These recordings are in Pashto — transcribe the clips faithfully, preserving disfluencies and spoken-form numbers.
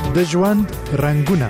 د ژوند رنگونه.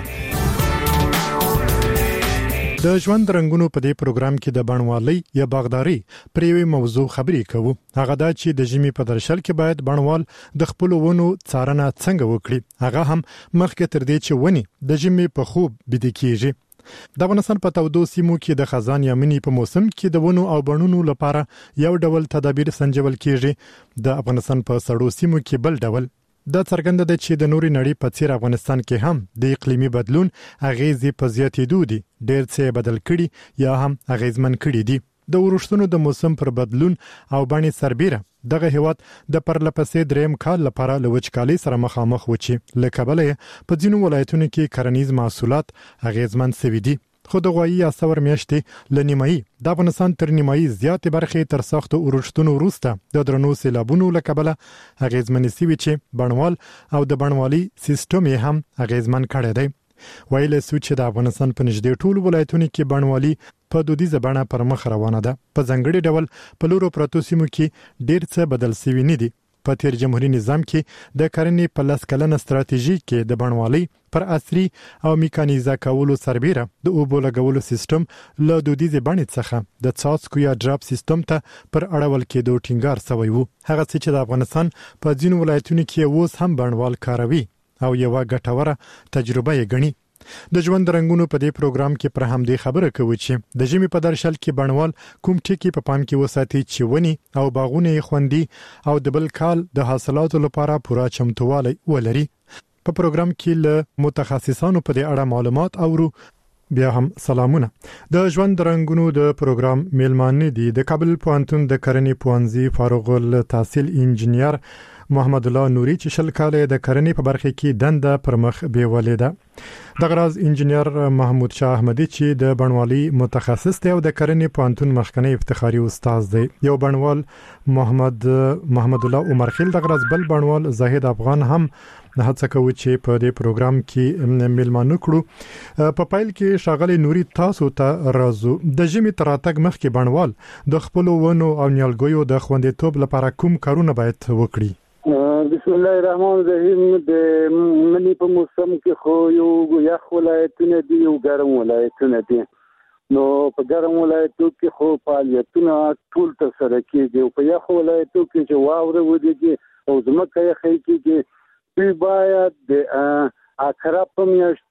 د ژوند رنگونو په دې پروګرام کې د بڼوالۍ یا باغداري پر یوې موضوع خبرې کوو. هغه دا چې د ژمي په درشل کې باید بڼوال د خپل ونو څارنه څنګه وکړي. هغه هم مخکې تر دې چې ونی د ژمي په خوب بيد کیږي. د افغانستان په تودو سیمو کې د خزان یا مني په موسم کې د ونو او بڼونو لپاره یو ډول تدابیر سنجول کیږي. د افغانستان په سړو سیمو کې بل ډول. دا څرګنده ده چې د نوري نړۍ په څیر افغانستان کې هم د اقلیمي بدلون اغیزې په زیاتېدو دي. ډېر څه بدل کړي یا هم اغیزمن کړي دي. د ورښتونو د موسم پر بدلون او باندې سربېره دغه هیواد د پرلپسې دریم کال لپاره له وچکالۍ سره مخامخ و چې له کبله په ځینو ولایتونو کې کرنیز محصولات اغیزمن شوي دي. خو د غوایي یا څور میاشتې له نیمایي د افغانستان تر نیمایي زیاتې برخې تر سختو ورښتونو وروسته د درنو سیلابونو له کبله اغیزمنې شوي چې بڼوال او د بڼوالي سیستم یې هم اغیزمن کړی دی. ویل سو چې د افغانستان په نږدې ټولو ولایتونو کې بڼوالي په دودیزه بڼه پر مخ روانه ده. په ځانګړي ډول په لورو پرتو سیمو کې ډېر څه بدل شوي نه دي. په تیر جمهوریت نظام کې د کرنې په لاس کلنه ستراتیژي کې د بڼوالۍ پر عصري او میکانیزه کولو سربېره د اوبو لګولو سیستم له دودیزې بڼې څخه د څاڅکو یا ډراپ سیستم ته پر اړول کېدو ټینګار شوی وو. هغه څه چې د افغانستان په ځینو ولایتونو کې اوس هم بڼوال کاروي او یو ګټوره تجربه یې ګڼي. د ژوند رنگونو په دې پروګرام کې پر هم دې خبره کوي چې د ژمي په درشل کې بڼوال کوم ټکي په پام کې وساتي چې ونی او باغونه یې خوندي او د بل کال د حاصلاتو لپاره پوره چمتووالی ولري. په پروګرام کې له متخصصانو په دې اړه معلومات اورو. بیا هم سلامونه. د ژوند رنگونو د پروګرام میلمانه دي د کابل پوهنتون د کرنې پوهنځي فارغ التحصیل انجنیر محمد الله نوري چې شل کاله د کرنې په برخه کې دنده پر مخ بیولې ده. د غراز انجنیر محمود شاه احمدي چې د بڼوالي متخصص دی او د کرنې پوهنتون مخکنی افتخاري استاد دی. یو بڼوال محمد محمد الله عمر خیل د غراز بل بڼوال زاهد افغان هم هڅه کوي چې په دې پروګرام کې میلمانه کړو. په پایل کې شاغلي نوري تاسو ته راځو. د ژمي تر راتګ مخکې بڼوال د خپل ونو او نیالګیو د خوندیتوب لپاره کوم کارونه باید وکړي؟ بسم الله الرحمن الرحیم. د منی په موسم کې خو یو یخ ولایتونه دي او ګرم ولایتونه دي. نو په ګرم ولایتو کې خو فعالیتونه ټول تر سره کېږي او په یخ ولایتو کې چې واوره ودیږي او ځمکه یې خې کېږي دوی باید د اکراب په میاشت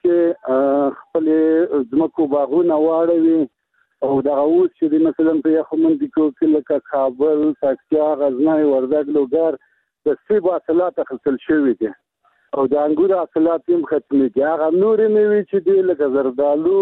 کې خپل ځمکو باغونه واړوي او دغه اوس چې مثلا په یخ منډیکو کې لکه کابل، پکتیا، غزنی، وردګ، لوګر د سیب حاصلات اخیستل شوي دي او د انګور حاصلات هم ختمېږي. هغه نورې مېوې چې دي لکه زردالو،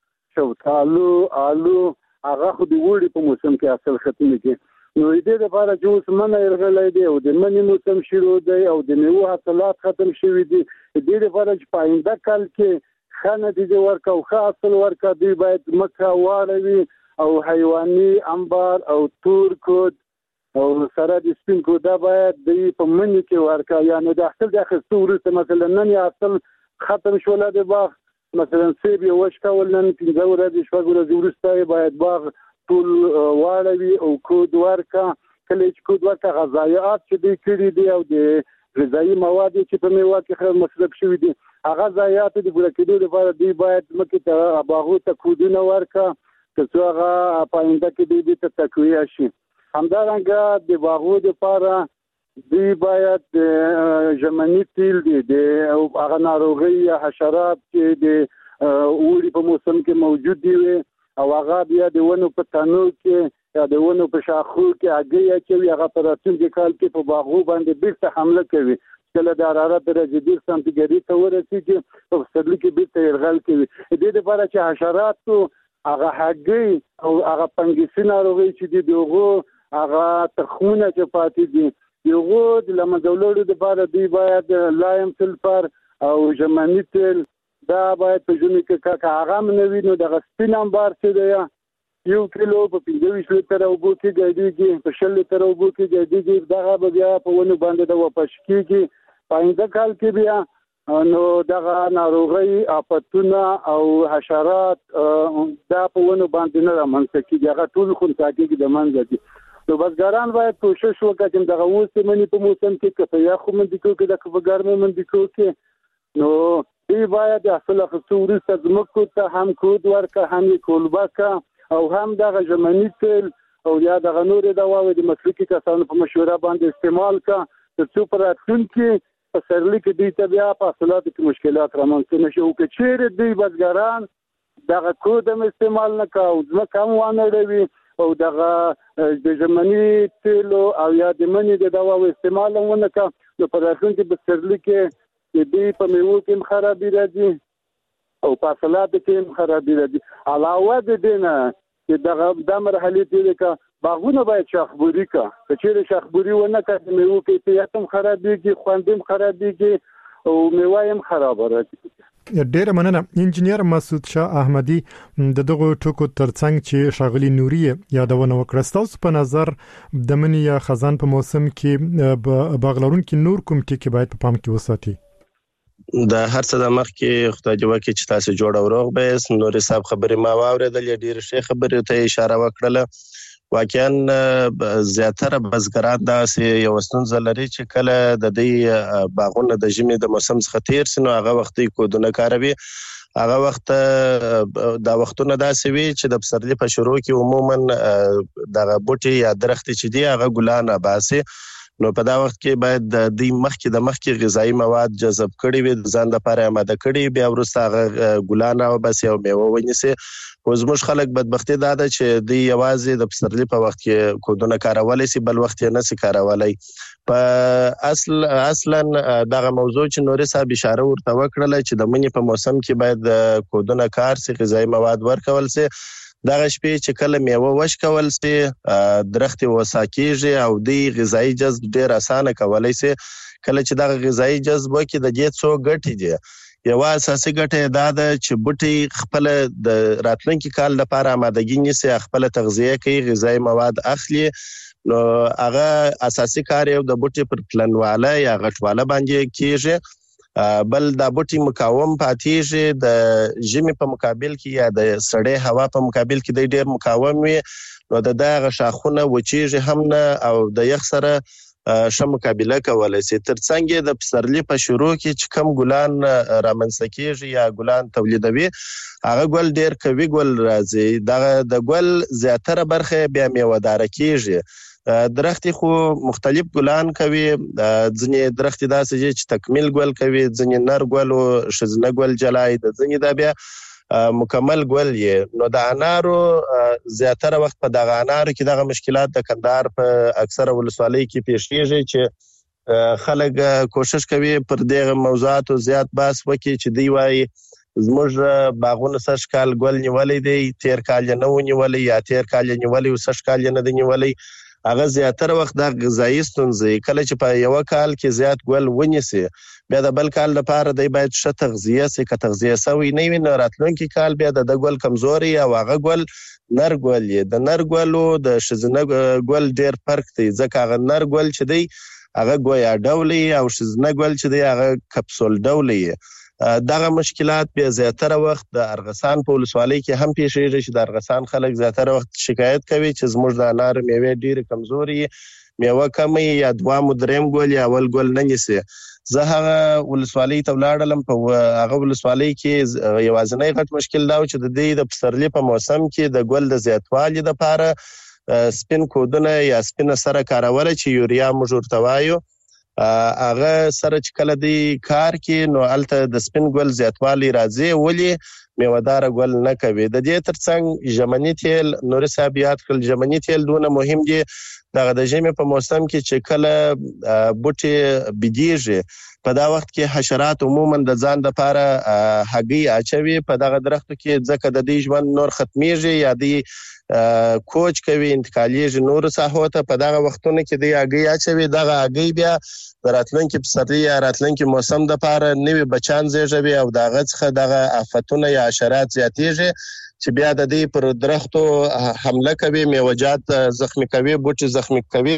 شفتالو، آلو هغه خو د اوړي په موسم کې حاصل ختمېږي. نو د دې لپاره چې اوس منی راغلی دی او د مني موسم شروع دی او د میوو حاصلات ختم شوي دي، د دې لپاره چې په آینده کال کې ښه نتیجه ورکړه او ښه حاصل ورکړه دوی باید ځمکه واړوي او حیواني انبار او تور کود او سره د سپین کودا باید د په منی کې ورکا. یعنی د حاصل د اخیستو وروسته مثلا نن یې حاصل ختم شول د باغ مثلا سیب یې وچ کول نن پنځه ورځې شپږ ورځې وروسته باید باغ ټول واړوي او کود ورکا. کله چې کود ورکا غذایات چې دوی کړي دي او د غذایي مواد چې په میوه کې مصرف شوي دي هغه غذایات د پوره کېدو لپاره دوی باید مکې ته باغو ته کودونه ورکا تر څو هغه په آینده کې دوی ته تقویه شي. همدارنګه د باغو لپاره دوی باید ژمني تیل دي د هغه ناروغۍ یا حشرات چې د اوړي په موسم کې موجود دي او هغه بیا د ونو په تنو کې یا د ونو په شاخو کې هګۍ اچوي. هغه په راتلونکي کال کې په باغو باندې بیرته حمله کوي. کله د حرارت درجه ډېر سانتیګریډ ته ورسېږي په پسرلي کې بیرته یرغل کوي. د دې لپاره چې حشراتو هغه هګۍ او هغه فنګسي ناروغۍ چې دي دغه هغه تخمونه چې پاتې دي یو د لمدولړو د لپاره دوی باید لایم سلفر او ژمني تیل دا باید په ژمي کې که هغه منوي نو دغه سپین انبار چې دی یو کیلو په پنځه ویشت لیتره اوبو کې ګډېږي، په شل لیتره اوبو کې ګډېږي. دغه به بیا په ونو باندې د واپس کېږي. په آینده کال کې بیا نو دغه ناروغۍ آفتونه او حشرات دا په ونو باندې نه رامنځته کېږي. هغه ټول خنثی کېږي د منځه دي. نو بزګران باید کوشش وکړي چې دغه اوس منی په موسم کې که په یخو منډیکو کې د که په ګرمو منډیکو کې نو دی باید اصل اخیستو وروسته ځمکو ته هم کود ورکړه، هم یې کولبه کړه او هم دغه ژمني تیل او یا دغه نورې دواوې د مسلکي کسانو په مشوره باندې استعمال کړه، تر څو په راتلونکي په پسرلي کې دوی ته بیا په حاصلاتو کې مشکلات رامنځته نه شي. او که چیرې دوی بزګران دغه کود هم استعمال نه کوي او ځمکه هم وانه ډوي او دغه د ژمني تیلو او یا د مني د دواو استعمال هم ونه کوي، نو په راتلونکي پسرلي کې دوی په میوو کې هم خرابي راځي او په حاصلاتو کې هم خرابي راځي. علاوه د دې نه چې دغه د مرحلې تېرې کړه باغونه باید شاخبوري کړه، که چیرې شاخبوري ونه کړه د میوو کیفیت هم خرابېږي، خوند هم خرابېږي او میوه هم خرابه راځي. ډیره مننه انجینیر مسعود شاه احمدي د دغه ټکو ترڅنګ چې شاغلي نوري یادونه وکړه. ستاسو په نظر د منی یا خزان په موسم کې باغلرونکو نور کوم ټکي باید په پام کې وساتي؟ د هر څه د مخ کې خدای جوړ کې چې تاسو جوړ او روغ به نور حساب خبرې ما واوریدل، ډیر ښه خبرې ته اشاره وکړه. واقعا زیاتره بزګران داسې یو ستونزه لري چې کله د دې باغونه د ژمي د موسم څخه تیر سي نو هغه وخت کودونه کاروي. هغه وخت دا وختونه داسې وي چې د پسرلي په شروع کې عموما دغه بوټي یا درخت چې دی هغه ګلان باسي، نو په دا وخت کې باید د دې مخکې د مخکې غذایی مواد جذب کړي وي، د ځان لپاره آماده کړي، بیا وروسته هغه ګلان او بس یو میوه ونیسي. خو زموږ خلک بدبختي دا ده چې دوی یوازې د پسرلي په وخت کې کودونه کارولی سي، بل وخت یې نه سي کارولی. په اصل اصلا دغه موضوع چې نوري صاحب اشاره ورته وکړله چې د مني په موسم کې باید کودونه کار سي، غذایی مواد ورکول سي. دغه شپې چې کله میوه وشکول سي درخت وسا کیږي او دی غذایی جذب ډیر اسانه کولای سي. کله چې دغه غذایی جذب وکړي د دې څو ګټې دي. یو اساسي ګټه دا ده چې بوټي خپل د راتلونکي کال لپاره آمادګي نیسي، خپل تغذیه کوي، غذایی مواد اخلي. نو هغه اساسي کار یو د بوټي پر پلنواله یا غټواله باندې کیږي، بل دا بوټي مقاوم پاتېږي د ژمي په مقابل کې یا د سړې هوا په مقابل کې د ډیر مقاوم وي، نو د دغه شاخونه وچیږي هم نه او د یخ سره ښه مقابله کولای شي. ترڅنګ د پسرلي په شروع کې چې کم ګلان رامنځته کیږي یا ګلان تولیدوي هغه ګل ډیر قوي ګل راځي، دغه د ګل زیاتره برخه بیا میوه‌دار کیږي. درخت خو مختلف ګلان کوي، ځینې درخت داسې چې تکمیل ګل کوي، ځینې نر ګل او شزنه ګل جلای، د ځینې دا بیا مکمل ګل یې. نو د انارو زیاتره وخت په دغه انارو کې دغه مشکلات د کندهار په اکثره ولسوالۍ کې پیښ کیږي چې خلک کوشش کوي پر دغه موضوعاتو زیات بحث وکړي چې دی وايي زموږ باغونه سږ کال ګل نیولې دی، تیر کال نه ونیولې یا تیر کال نیولې او سږ کال نه دی نیولې. هغه زیاتره وخت د غذایی ستونزې کله چې په یو کال کې زیات ګل ونیسي بیا د بل کال لپاره دی باید ښه تغذیه سي، که تغذیه سوی نه وي نو راتلونکي کال بیا د ګل کمزوري او هغه ګل نر ګل یې. د نر ګلو د شزنه ګل ډیر فرق دی، ځکه هغه نر ګل چې دی هغه ګویا ډولي او شزنه ګل چې دی هغه کپسول ډولي. دغه مشکلات بیا زیاتره وخت د ارغسان په ولسوالۍ کې هم پیښیږي چې د ارغسان خلک زیاتره وخت شکایت کوي چې زموږ د انار میوې ډیر کمزوري، میوه کمي یا دوام دریم ګل یا اول ګل نه نیسي. زه هغه ولسوالۍ ته ولاړم، په هغه ولسوالۍ کې یوازینی غټ مشکل دا و چې د دې د پسرلي په موسم کې د ګل د زیاتوالي لپاره سپین کودونه یا سپین سره کارول چې یوریا موږ ورته وایو، هغه سره چې کله دی کار کې نو الته د سپین ګل زیاتوالی راځي، ولی میوه‌دار ګل نه کوي. د دې ترڅنګ ژمني تیل نور صاحب یاد کړل، ژمني تیل دونه مهم دي دغه د ژمي په موسم کې چې کله بوټي بيدیږي په دا وخت کې حشرات عموما د ځان لپاره هګۍ اچوي په دغه درختو کې، ځکه د دې ژوند نور ختميږي یا دی کوچ کوي انتقالیږي نور ساحو ته. په دغه وختونو کې دی هګۍ اچوي، دغه هګۍ بیا د راتلونکي پسرلي یا راتلونکي موسم د لپاره نوي بچان زیږوي او دغه څخه دغه آفتونه یا حشرات زیاتېږي چې بیا د دې پر درختو حمله کوي، میوه‌جات زخمی کوي، بوټي زخمی کوي،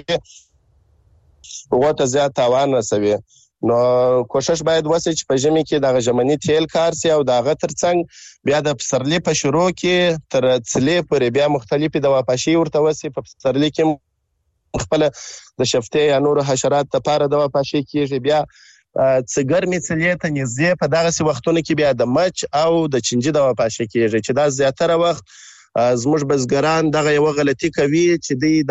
وته زیات تاوان رسوي. نو کوشش باید وسي چې په ژمي کې دغه ژمني تیل کار سي او دغه ترڅنګ بیا د پسرلي په شروع کې تر څلې پورې بیا مختلفي دواپاشي ورته وسي. په پسرلي کې خپل د شفتې یا نور حشرات لپاره دواپاشي کیږي، بیا څه ګرمې څلې ته نږدې په دغسې وختونو کې بیا د مچ او د چینجي دوا پاشل کېږي چې دا زیاتره وخت زموږ بزګران دغه یوه غلطي کوي چې دوی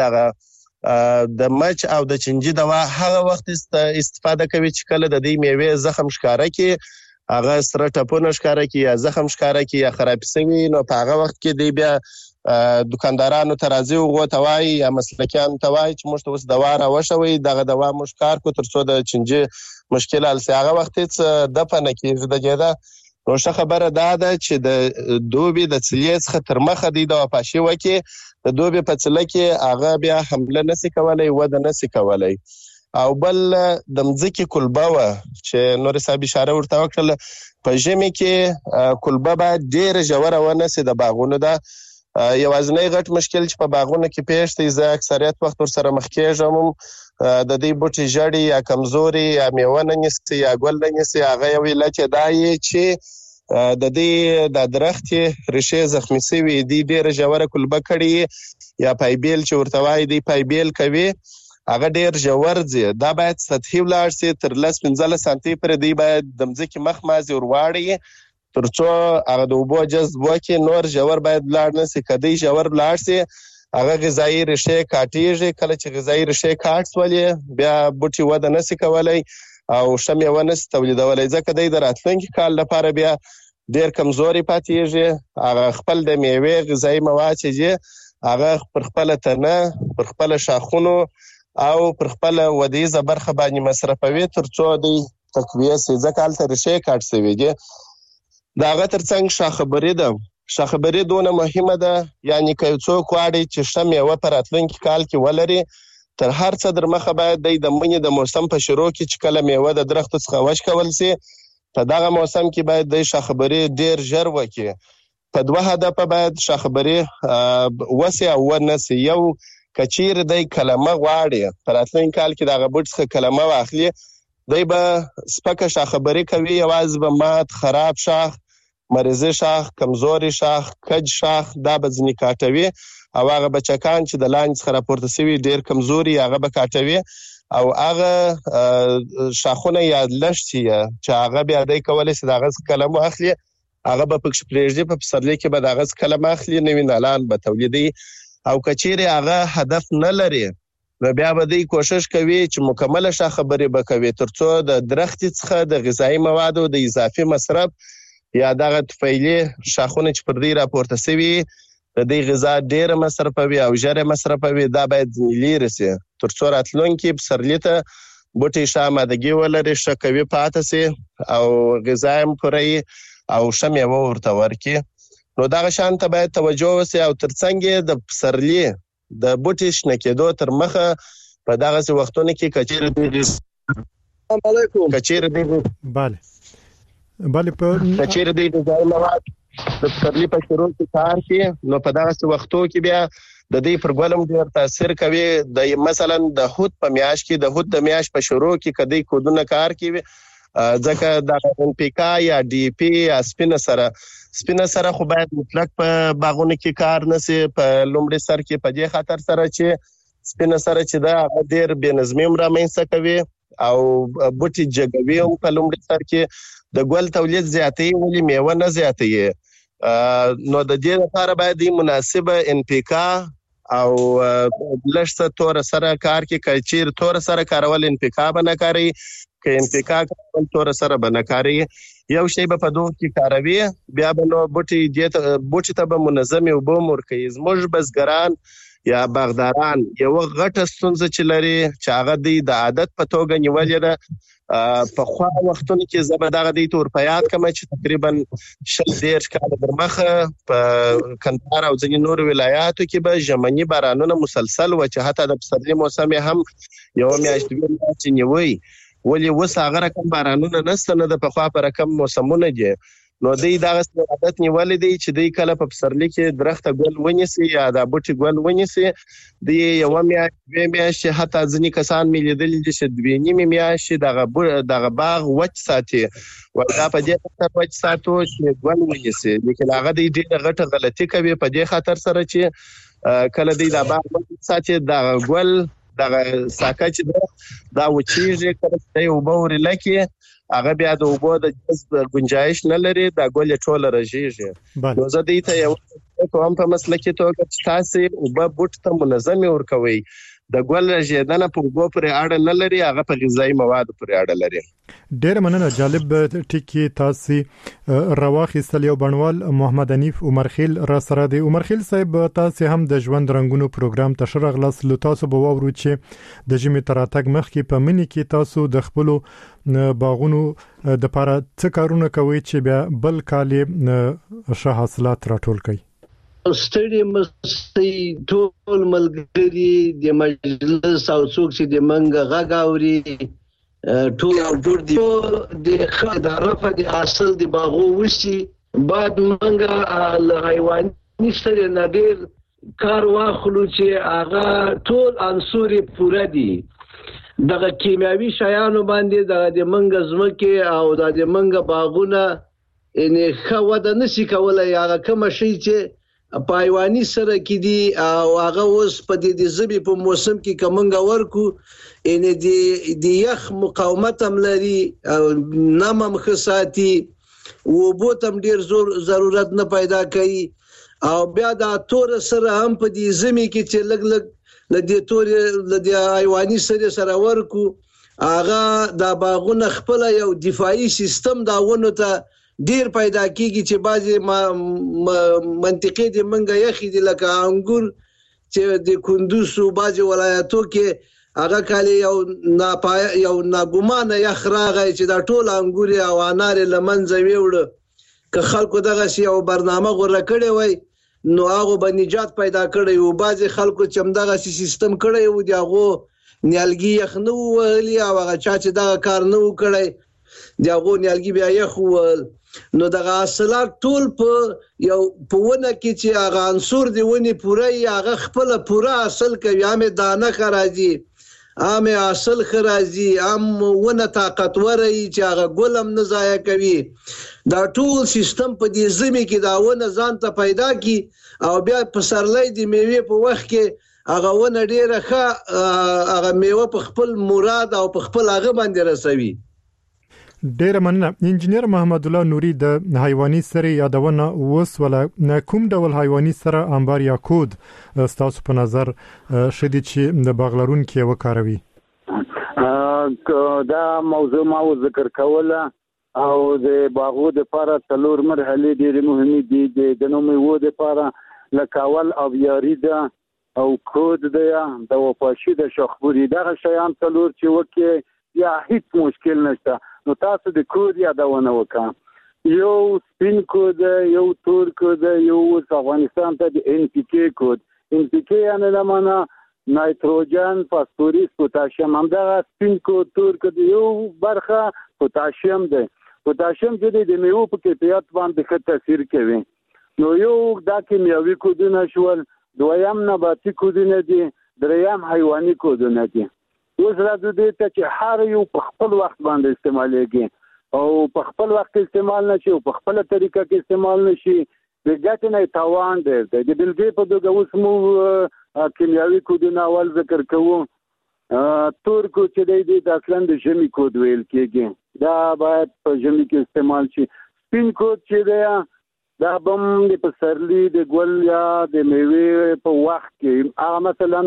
دغه د مچ او د چینجي دوا هغه وخت استفاده کوي چې کله د دې میوې زخم ښکاره کړي، هغه سره ټپونه ښکاره کړي یا زخم ښکاره کړي یا خرابې شوي، نو په هغه وخت کې دوی بیا دوکاندارانو ته راځي هغو ته وایي یا مسلکیانو ته وایي چې موږ ته اوس دوا راوښوئ، دغه دوا موږ کار کړو تر څو د چینجي مشکل حل شي. هغه وخت هېڅ دفع نه کېږي د دې ده. نو ښه خبره دا ده چې د دوبي د څلې څخه تر مخه دوی دوا پاشي وکړي. د دوبي په څله کې هغه بیا حمله نشي کولی، وده نشي کولی. او بل د مځکې کلبه وه چې نور صاحب اشاره ورته وکړله، په ژمي کې کلبه باید ډېره ژوره ونه سي د باغونو ده. یوازینی غټ مشکل چې په باغونو کې پیښ دی، زه اکثریت وخت ورسره مخ کېږم، د دې بوټي ژړي یا کمزوري یا میوه نه نیسي یا ګل نه نیسي. هغه یو علت یې دا یې چې د دې د درخت ریښې زخمي شوي دي، ډېره ژوره کلبه کړي یا پایبیل چې ورته وایي دی پایبیل کوي، هغه ډېر ژور ځي. دا باید سطحي ولاړ سي، تر لس پنځلس سانتي پورې دی باید د مځکې مخ مازې ور واړوي تر څو هغه د اوبو جذب وکړي. نور ژور باید ولاړ نه سي. که دی ژور ولاړ سي هغه غذایي ریښې کاټېږي. کله چې غذایي ریښې کاټ شولې بیا بوټي وده نشي کولی او ښه میوه نشي تولیدولی، ځکه دی د راتلونکي کال لپاره بیا ډېر کمزوري پاتېږي. هغه خپل د میوې غذایي مواد چې دي هغه پر خپله تنه، پر خپله شاخونو او پر خپله ودیزه برخه باندې مصرفوي تر څو دوی تقویه سي، ځکه هلته ریښې کاټ شوي دي. د هغه تر څنګ شاخبري ده. شاخبري دونه مهمه ده، یعنې که یو څوک غواړي چې ښه میوه په راتلونکي کال کې ولري، تر هر څه در مخه باید دی د مني د موسم په شروع کې چې کله میوه د درختو څخه وشکول سي، په دغه موسم کې باید دی شاخبري ډېر ژر وکړي. په دوه هدفه باید شاخبري وسي او ونسي. یو که چیرې دی کلمه غواړي په راتلونکي کال کې د هغه بوټ څخه کلمه واخلي، دی به سپکه شاخبري کوي، یوازې به مات خراب شاخ، مریضي شاخ، کمزوري شاخ، کج شاخ دا به ځینې کاټوي، او هغه بچکان چې د لاندې څخه راپورته شوي ډېر کمزوري هغه به کاټوي، او هغه شاخونه یا لښتي چې هغه بیا دی کولی شي د هغه څخه کلم واخلي، هغه به پکښې پرېږدي، په پسرلي کې به د هغه څخه کلم اخلي، نوي نالان به تولیدوي. او که چیرې هغه هدف نه لري نو بیا به دوی کوشش کوي چې مکمله شاخبري به کوي تر څو د درختي څخه د غذایي موادو د اضافي مصرف یا دغه طفیلي شاخونه چې پر دوی راپورته شوي د دوی غذا ډېره مصرفوي او ژر مصرفوي، دا باید لیرې سي تر څو راتلونکي پسرلي ته بوټي ښه امادګي ولري، ښه قوي پاته سي او غذا هم پوره وي او ښه میوه ورته ورکړي. نو دغه شان ته باید توجه وسي او تر څنګ د پسرلي د بوټي شنه کېدو تر مخه په دغسې وختونو کې که چیرې دوی السلام علیکم که چیرې دوی بله بله په که چیرې دوی غذایي مواد د پسرلي په شروع کې کار کړي، نو په دغسې وختو کې بیا د دوی پر ګل هم ډېر تاثیر کوي. د مثلا د هود په میاشت کې د هود د میاشت په شروع کې که دوی کودونه کار کوي، ځکه د ان پی کا یا ډي پی یا سپینه سره سپینه سره خو باید مطلق په باغونو کې کار نشي په لومړي سر کې، په دې خاطر سره چې سپینه سره چې دا هغه ډېر بې نظمي هم رامنځته کوي او بوټي جګوي هم په لومړي سر کې، د ګل تولید زیاتوي ولې میوه نه زیاتوي. نو د دې لپاره باید مناسبه ان پی کا او لږ څه توره سره کار کوي. که چیرې توره سره کارول ان پی کا به نه کاروي، که ان پی کا کارول توره سره به نه کاروي، یو شی به په دوه کې کاروي، بیا به نو بوټي بوټي ته به منظمې اوبه هم ورکوي. زموږ بزګران یا باغداران یوه غټه ستونزه چې لري چې هغه دوی د عادت په توګه نیولې ده. پخوا وختونو کې زه به دغه دوی ته ور په یاد کړم چې تقریبا شل دېرش کاله در مخه په کندهار او ځینې نورو ولایاتو کې به ژمني بارانونه مسلسل و چې حتی د پسرلي موسم یې هم یوه میاشت دوې میاشتې نیوی، ولې اوس هغه رقم بارانونه نشته، نه د پخوا په رقم موسمونه دي. نو دوی دغسې عادت نیولی دی چې دوی کله په پسرلي کې درخته ګل ونیسي یا دا بوټي ګل ونیسي، دوی یوه میاشت دوې میاشتې حتی ځینې کسان مې لیدلي دي چې دوې نیمې میاشتې دغه باغ وچ ساتي، دا په دې خاطر وچ ساتو چې ګل ونیسي. لیکن هغه دوی ډېره غټه غلطي کوي په دې خاطر سره چې کله دوی دا باغ وچ ساتي دغه ګل دغه ساکه چې دا وچیږي کله چې اوبه ورلکې هغه بیا د اوبو د جذب گنجائش نه لري دا ګل ټوله رژيږي نو زه دې ته یو کوم په مسلکي توګه چې تاسو اوبه بوټ ته منظم ورکوي د ګل رژیدنه په اوبو پورې اړه نه لري هغه په غذایی مواد پورې اړه لري. ډېر مننه جالب ټکی تاسو رواخیستل یو بڼوال محمد حنیف عمر خیل را سره دی. عمر خیل صاحب تاسو هم د ژوند رنگونو پروګرام ته شرغلاس له تاسو به وورو چې د جمی تراتګ مخ کې په منی کې تاسو د خپل باغونو د لپاره څه کارونه کوي چې بیا بل کال ښه حاصلات راټول کړئ. ستړي مستي ټول ملګري د مجلس او څوک چې د منګه غاغاوري ټول جوړ دي د خدای په د حاصل د باغو وشي بعد منګه ل حیواني سره نادر کار واخلو چې هغه ټول عنصر پوره دي دغه کیمیاوي شیانو باندې د منګه زمکه او د منګه باغونه ان خو د نسی کولای هغه کوم شي چې پایوانی سره کې دي او هغه اوس په دې زبې په موسم کې کومنګ ورکو ان دي د یخ مقاومت هم لري او نامم خصاتی او بوتم ډیر زور ضرورت نه پیدا کوي او بیا د تور سره هم په دې زمې کې چې لګ لګ لدې تور لدې حیواني سره سره ورکو هغه د باغونه خپل یو دفاعي سیستم دا ونه ته ډیر پیدا کیږي چې بعضی منطقې د منګه یخي د لکه انګور چې د کندوز او بعضی ولایتو کې هغه کالي یو ناپای یو ناګمانه یخ راغی چې دا ټول انګور او انار لمنځه ویوړ که خلکو دغه شی او برنامه غوړه کړي وای نو هغه به نجات پیدا کړي او بعضی خلکو چې دغه سیستم کړي و دغه نیالګي یخ نو ویلي او هغه چا چې دغه کار نه وکړي دغه نیالګي بیا یخ ول نو دغه حاصلات ټول په یو په ونه کې چې هغه عنصر دی ونی پوره هغه خپل پوره حاصل کوي هم دانه خراجي هم حاصل خراجي هم ونه طاقتور چې هغه ګلم نه ضایع کوي دا ټول سیستم په دې زمي کې دا ونه ځان ته پیدا کی او بیا په سرلې د میوه په وخت کې هغه ونه ډیره ښه هغه میوه په خپل مراد او په خپل هغه باندې رسوي. ډیر مننه. انجنیر محمد الله نوري د حیواني سره یادونه وس ولا کوم ډول حیواني سره انبار یا کود تاسو په نظر شدي چې د باغلرون کې وکاروي؟ دا موضوع ما ذکر کوله او د باغو د لپاره څلور مرحله ډېرې مهمې دي د نومو د لپاره لکاول او یاري ده او کود ده د وفاشي د شخبوري دغه شیان څلور چې وکي یا هیڅ مشکل نشته نو تاسو د کود یادونه وکړه یو سپین کود یو تور کود یو افغانستان ته د ان پی کې کود ان پی کې یعنی لمنه نایتروجن فاسفورس پوتاشیم هم دغه سپین کود تور کود یو برخه پوتاشیم ده پوتاشیم چې د میوه په کیفیت باندې ښه تاثیر کوي نو یو دا کیمیاوي کودونه شول دویم نباتي کودونه دي دریم حیواني کودونه دي اوس راځو دې ته چې هر یو په خپل وخت باندې استعمالېږي او په خپل وخت استعمال نشي او په خپل طریقه کې استعمال نشي د ګټې نه تاوان دی د بلګې په دغه اوس مو کیمیاوي کودونه اول ذکر کوو تور کو چې د اصلا د ژمي کود ویل کېږي دا باید په ژمي کې استعمال شي سپین کود چې دی دا بم د پسرلی د ګل یا د میوه په وخت کې هغه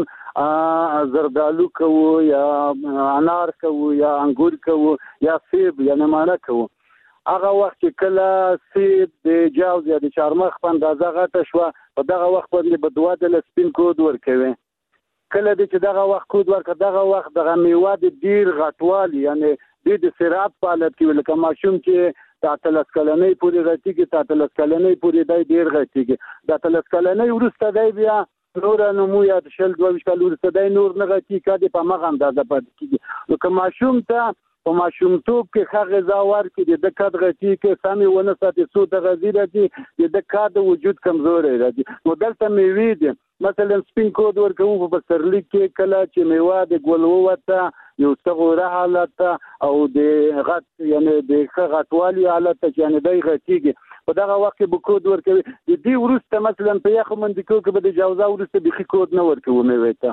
مثلا زردالو کوو یا انار کوو یا انګور کوو یا سیب یا نمانه کوو هغه وخت چې کله سیب د جوز یا د چارمخ په اندازه غټه شوه په دغه وخت باندې به دوه د سپین کود ورکوي کله چې دغه وخت کود ورکړه دغه وخت دغه میوه د ډیر غټوالي یعنی د سرعت په حالت کې لکه ماشوم چې تاتلس کلنۍ پورې غټیږي تاتلس کلنۍ پورې دی ډیر غټیږي د تاتلس کلنۍ وروسته دی بیا نور نمو یا شل دوه کال وروسته دی نور نه غټیږي کدي په مغه اندازه پاتې کیږي نو که ماشوم ته په ماشومتوب کې ښه غذا ورکړي د کډ غټي کې سمې ونه ساتي څو د غذا راځي د کډ وجود کمزوري راځي نو دلته میوې دي مثلا سپین کود ورکوم په پسرلی کې کله چې میوه د ګل ووته یو څغوره حالت او د غټ یعنی د غټوالي حالت چې یعنی د غټیږي په دغه وخت کې بکود ورکوي د دې ورسته مثلا په یخ منډکو کې به د جوزا ورسته بخي کود نه ورکوي میوه ته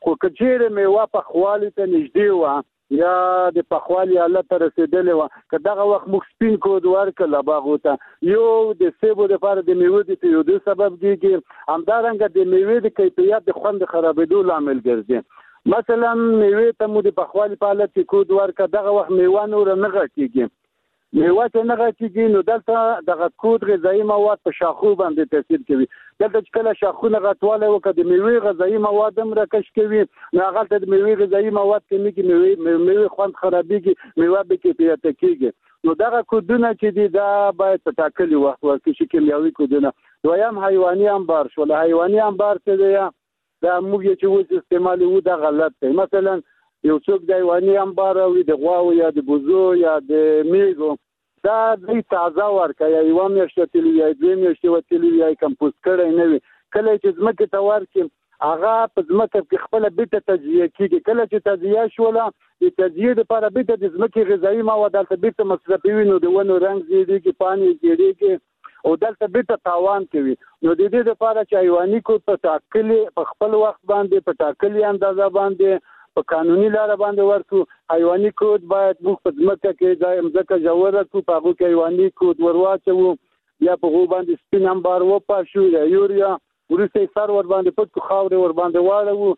خو که چیرې میوه پخوالي ته نږدې وه یا د پخوالي حالت ته رسېدلې وه که دغه وخت موږ سپین کود ورکړل باغو ته یو د سیبو دپاره د میوې د تویېدو سبب کېږي، همدارنګه د میوې د کیفیت د خوند خرابېدو لامل ګرځي. مثلا میوې ته مو د پخوالي په حالت کې کود ورکړه، دغه وخت میوه نوره نه غټېږي. میوه چې نه غټېږي نو دلته دغه کود غذایي مواد په شاخو باندې تاثیر کوي. دلته چې کله شاخونه غټوالی وکړه د میوې غذایي مواد هم راکش کوي، نو هغلته د میوې غذایي مواد کمیږي، میوې میوې خوند خرابېږي، میوه بې کیفیته کېږي. نو دغه کودونه چې دي دا باید په ټاکلي وخت ورکړي شي، کیمیاوي کودونه. دویم حیواني انبار شول. حیواني انبار چې دی دا موږ یې چې اوس استعمالوو دا غلط دی. مثلا یو څوک د حیواني انبار وي د غواو یا د بوزو یا د میږو، دا دوی تازه ورکړه، یا یوه میاشت وتلي یا دوې میاشتې وتلي یا یې کمپوست کړی نه وي. کله چې ځمکې ته ورکړي هغه په ځمکه کې خپله بیرته تجزیه کېږي. کله چې تجزیه شوله د تجزیې دپاره بیرته د ځمکې غذایي مواد هلته بیرته مصرفوي، نو د ونو رنګ زیږېږي، پاڼې زیږېږي او دلته بیرته تاوان کوي. نو د دې لپاره چې حیواني کود په ټاکلي په خپل وخت باندې په ټاکلي اندازه باندې په قانوني لاره باندې ورکړو. حیواني کود باید موږ په ځمکه کې د ځمکه ژوره کړو، په هغو کې حیواني کود ور واچوو، یا په هغو باندې سپین انبار وپاشو یا یوریا، وروسته یې سر ور باندې پټ کړو، خاورې ور باندې واړوو.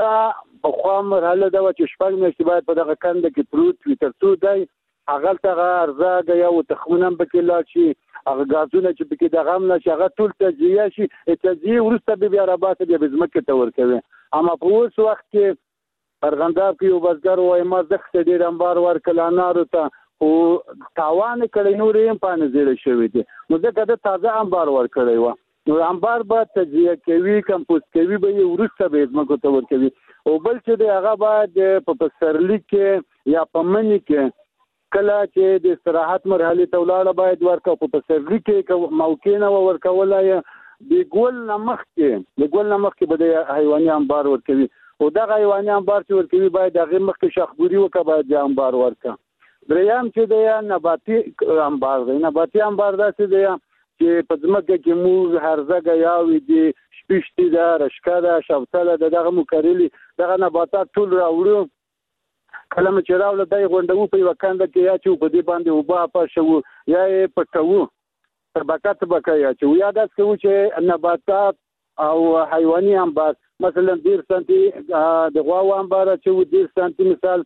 دا پخوا مرحله ده وه چې شپږ میاشتې باید په دغه کنده کې پروت وي، تر څو دی هغلته هغه ارزاګه یا تخمونه هم پکې لاړ شي، هغه ګازونه چې پکې دغه هم نه شي، هغه ټول تجزیه شي. تجزیې وروسته به بیا راباسه بیا به ځمکې ته ورکوي. اما په اوس وخت کې ارغنداب کې یو بزګر وایي ما زښته ډېر انبار ورکړل انارو ته، خو تاوان یې کړی، نورې هم پاڼې زیړې شوې دي، نو ځکه ده تازه انبار ورکړی وه. نو انبار به تجزیه کوي، کمپوست کوي به یې، وروسته به یې ځمکو ته ورکوي. او بل چې دی هغه باید په پسرلي کې یا په مني کې کله چې د استراحت مرحلې ته ولاړه باید ورکړه. په پسرلي کې موقع نه وه ورکولی، د ګل نه مخکې د ګل نه مخکې به د حیواني انبار ورکوي. او دغه حیواني انبار چې ورکوي باید د هغې مخکې شاخبوري وکړه، باید د انبار ورکړه. دریم چې دی نباتي انبار دی. نباتي انبار داسې دی چې په ځمکه کې موږ هرزه ګیاوې دي، شپیشتي ده، رشکه ده، شفتله ده، دغه مو کرلي دغه نباتات ټول راوړو. کله مو چې راوړه دا یې غونډوو په یوه کنده کې، یا چې په دې باندې اوبه اپاشوو یا یې پټوو، طبقه طبقه یې اچوو، یا داسې کوو چې نباتات او حیواني انبار مثلا ډېر سانتي د غواو انبار اچوو، ډېر سانتي مثال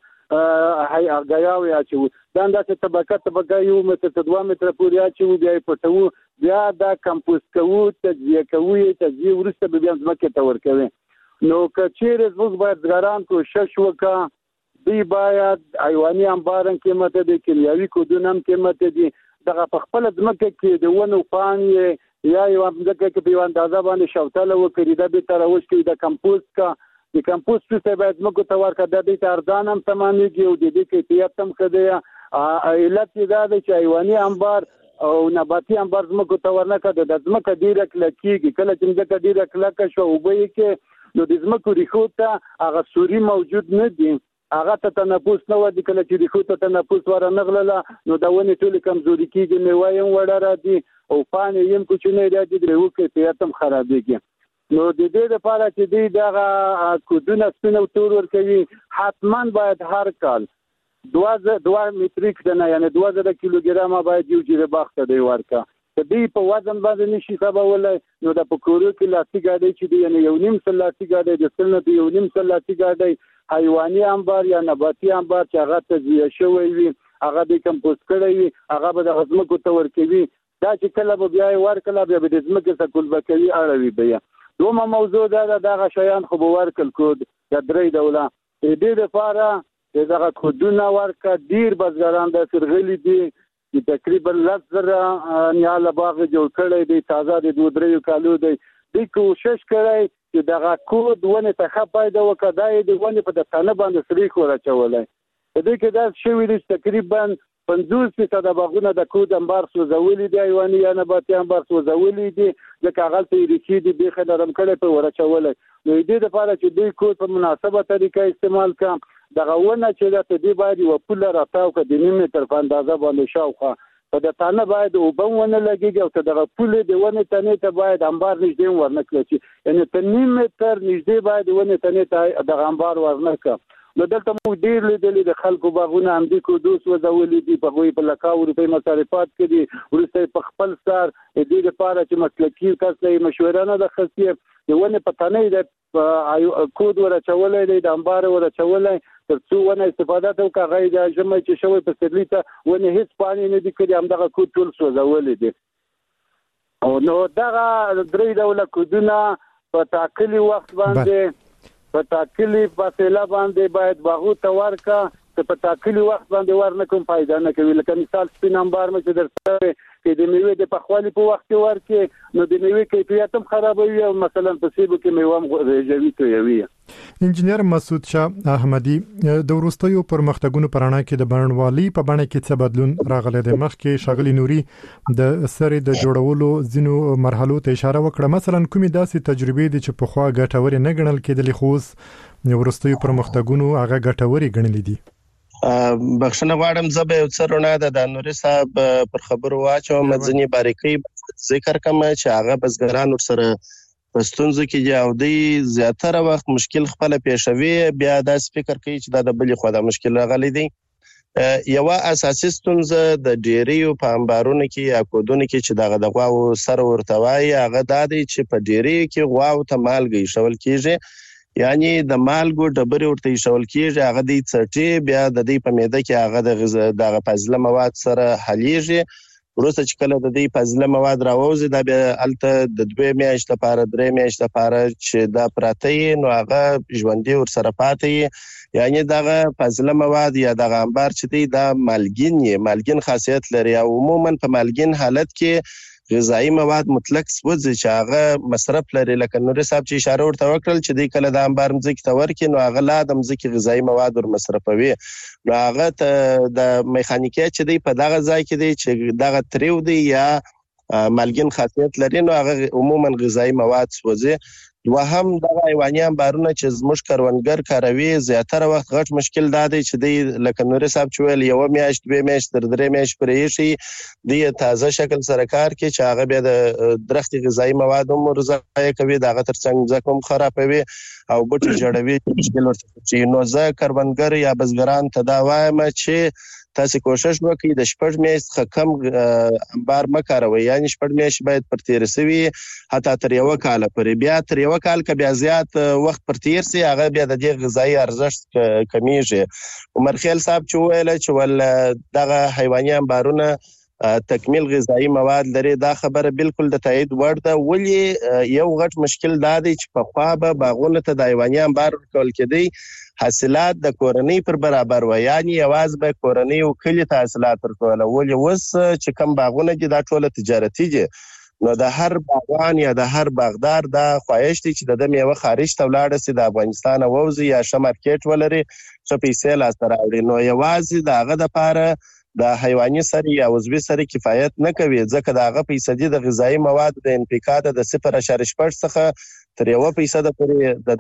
ګیاوې اچوو، دا همداسې طبقه طبقه یو متر تر دوه متره پورې اچوو، بیا یې پټوو، بیا دا کمپوست کوو، تجزیه کوو یې، تجزیې وروسته به بیا ځمکې ته ورکوي. نو که چیرې زموږ باید بزګران کوشش وکړه، دوی باید حیواني انبار هم قیمته دي، کیمیاوي کودونه هم قیمته دي. دغه په خپله ځمکه کې د ونو پاڼې یا یوه ځمکه کې په یوه اندازه باندې شوتله وکړي، دا بېرته راوشکوي، د کمپوست کا د کمپوست وروسته باید ځمکو ته ورکړه. دا دوی ته ارزان هم تمامېږي او د دې کیفیت هم ښه دی. علت یې دا دی چې حیواني انبار او نباتي انبار ځمکو ته ورنکړه، د ځمکه ډېره کلکېږي. کله چې ځمکه ډېره کلکه شوه اوبه یې کې، نو د ځمکو ریښو ته هغه سوري موجود نه دي، هغه ته تنفس نه ودي. کله چې ریښو ته تنفس ورنغلله نو د ونې ټولې کمزوري کېږي، میوه یې هم وړه راځي او پاڼې یې هم کوچنۍ راځي، د میوو کیفیت هم خرابېږي. نو د دې لپاره چې دوی دغه کودونه سپین او تور ورکوي، حتما باید هر کال دوه دوه متریک دانه یعنې دوه زره کیلوګرامه باید یو جیره باغ ته دوی ورکړه. که دوی په وزن باندې نشي حسابولی، نو د په کورو کې لاسي ګاډۍ چې دی، یعنې یو نیم سل لاسي ګاډۍ، د سل نه د یو نیم سل لاسي ګاډۍ حیواني انبار یا نباتي انبار چې هغه تجزیه شوی وي، هغه به کمپوست کړی وي، هغه به دغه ځمکو ته ورکوي. دا چې کله به بیا یې ورکړله بیا به د ځمکې څخه کلبه کوي، اړوي به یې. دومره موضوع دا ده، دغه شیان خو به ورکړل کود د درې ډوله. د دې لپاره چې دغه کودونه ورکړه، ډېر بزګران داسې راغلي دي چې تقریبا لس زره نیاله باغ یې جوړ کړی دی، تازه د دوه دریو کالو دی. دوی کوشش کړی چې دغه کود ونې ته ښه پیدا وکړه، دا یې د ونې په د تنه باندې سریښ ور اچولی. په دې کې داسې شوي دي چې تقریبا پنځوس فیصده باغونه د کود انبار سوځولي دي، حیواني یا نباتي انبار سوځولي دي، ځکه هغلته یې ریښې دي بیخي نرم کړی په ور اچولی. نو د دې لپاره چې دوی کود په مناسبه طریقه استعمال کړه، دغه ونه چې ده ته دې باید یوه پوله راتاو کړه د نیم متر په اندازه باندې شاوخوا، په د تانه باید وبم ونه لګیږي او ته دغه پولې د ونې تنې ته باید انبار نږدې ورنکړي چې یعنی ته نیم متر نږدې باید ونې تنې ته دغه انبار ورنکړي. نو دلته موږ ډیر لیدلې د خلکو باغونه هم دي کو دوس وځولې دي په غوي په لکاو روپۍ مصارفات کړي ورسته په خپل سر دې لپاره چې مسلکي کس له مشورانه د خاصیت د ونې په تنې د کود ورچولې د انبار ورچولې تر څو ونه استفاده ته کوي د جمعې چې شوی په سرلیته ونه هیڅ پانی نه دي کړی هم دغه کود ټول سوځولې دي. او نو دغه درې ډول کودونه په تاکلي وخت باندې په تاکلي فاصله باندې باید باغو ته ورکا چې په تاکلي وخت باندې ورنه کوم فائدہ نه کوي. لکه مثال سپین انبار مې چې درته کې د میوې د پخوالي په وخت کې ورکې نو د میوې کیفیت هم خرابوي او مثلا په سیبو کې میوه هم ریجوي کوي. انجنیر مسعود شاه احمدي د وروستیو پرمختګونو پرانا کې د بڼوالۍ په بڼه کې څه بدلون راغلی دی؟ مخکې ښاغلي نوري د سرې د جوړولو ځینو مرحلو ته اشاره وکړه. مثلا کومې داسې تجربې دي چې پخوا ګټورې نه ګڼل کېدلې خو اوس وروستیو پرمختګونو هغه ګټورې ګڼلې دي؟ بخښنه غواړم زه به یو څه رونه د نوري صاحب پر خبرو واچوم ځینې باریکۍ ذکر کوم چې هغه بزګران ورسره په ستونزو کې دي او دوی زیاتره وخت مشکل خپل پیښوي بیا داسې فکر کوي چې دا د بلې خوا د مشکل راغلی دی. یوه اساسي ستونزه د ډیریو په انبارونو کې یا کودونو کې چې دغه د غواو سر ورته وایي هغه دا دی چې په ډیریو کې غواو ته مالګه ایښول کېږي، یعنی د مالګو ډبرې ورته ایښول کېږي، هغه دی څټي بیا د دې په معده کې هغه د غذا دغه فاضله مواد سره حلیږي. وروسته چې کله د دې فاضله مواد راوځي دا بیا هلته د دوه میاشتې لپاره درې میاشتې لپاره چې دا پراته وي نو هغه ژوندي ورسره پاتې وي، یعنی دغه فاضله مواد یا دغه انبار چې دی دا مالګین یې مالګین خاصیت لري او عموما په مالګین حالت کې غذایی مواد مطلق سوځي چې هغه مصرف لري. لکه نوري صاحب چې اشاره ورته وکړل چې دی کله د انبار مځکې ته ورکړي نو هغه لا د مځکې غذایی مواد ور مصرفوي نو هغه د میخانیکیت چې دی په دغه ځای کې دی چې دغه تریو دی یا مالګین خاصیت لري نو هغه عموما غذایی مواد سوځي. دوهم دغه حیواني انبارونه چې زموږ کروندګر کاروي زیاتره وخت غټ مشکل دا دی چې دی لکه نوري صاحب چې ویل یوه میاشت دوې میاشت تر درې میاشت پرې ایښي دی تازه شکل سره کار کوي چې هغه بیا د درختي غذایي مواد هم ضایع کوي، د هغه ترڅنګ ځمکه هم خرابوي او بوټي جوړوي مشکل ورته شي. نو زه کروندګر یا بزګران ته دا وایم چې تاسو کوشش وکړئ د شپږ میاشت څخه کم انبار مه کاروئ، یعنی شپږ میاشتې باید پر تیر سوي حتی تر یوه کاله پورې. بیا تر یوه کال که بیا زیات وخت پر تیر سي هغه بیا د دې غذایي ارزښت کمیږي. عمر خیل صاحب چې وویله چې ول دغه حیواني انبارونه تکمیل غذایی مواد لري دا خبره بالکل د تایید وړ ده. ولې یو غټ مشکل دا دی چې پخوا به باغونو ته د حیواني انبار ورکول کېدی حاصلات د کورنۍ پر برابر و، یعنی یوازې به کورنۍ او کلي ته حاصلات ورکول. ولې اوس چې کم باغونه دي دا ټوله تجارتي دي نو د هر باغوان یا د هر باغدار دا خواهش دی چې د دې میوه خارج ته ولاړه سي، د افغانستان ووځي یا ښه مارکیټ ولري ښه پیسې لاسته راوړي. نو یوازې د هغه دپاره د حیواني سرې یا عضوي سرې کفایت نه کوي ځکه د هغه فیصدي د غذایي مواد د انفکا د صفر اعشاریه شپږ څخه تر یوه فیصده پورې د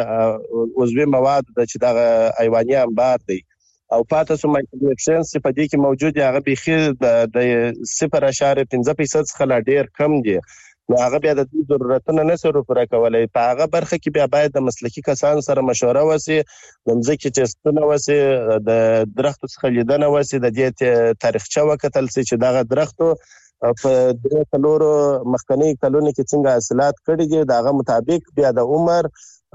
دغه عضوي مواد د چې دغه حیواني انبار دی او پاته سو مایکرونیوټرینټس چې په دې کې موجود دي هغه بیخي د صفر اعشاریه پنځه فیصد څخه لا ډیر کم دي. نو هغه بیا د دې ضرورتونه نه سره پوره کولی. په هغه برخه کې بیا باید د مسلکي کسانو سره مشوره وسي، د مځکې ټسټونه وسي، د درختو څخه لیدنه وسي، د دې تاریخچه وکتل سي چې دغه درختو په درې څلورو مخکنی کلونو کې څنګه حاصلات کړي دي، د هغه مطابق بیا د عمر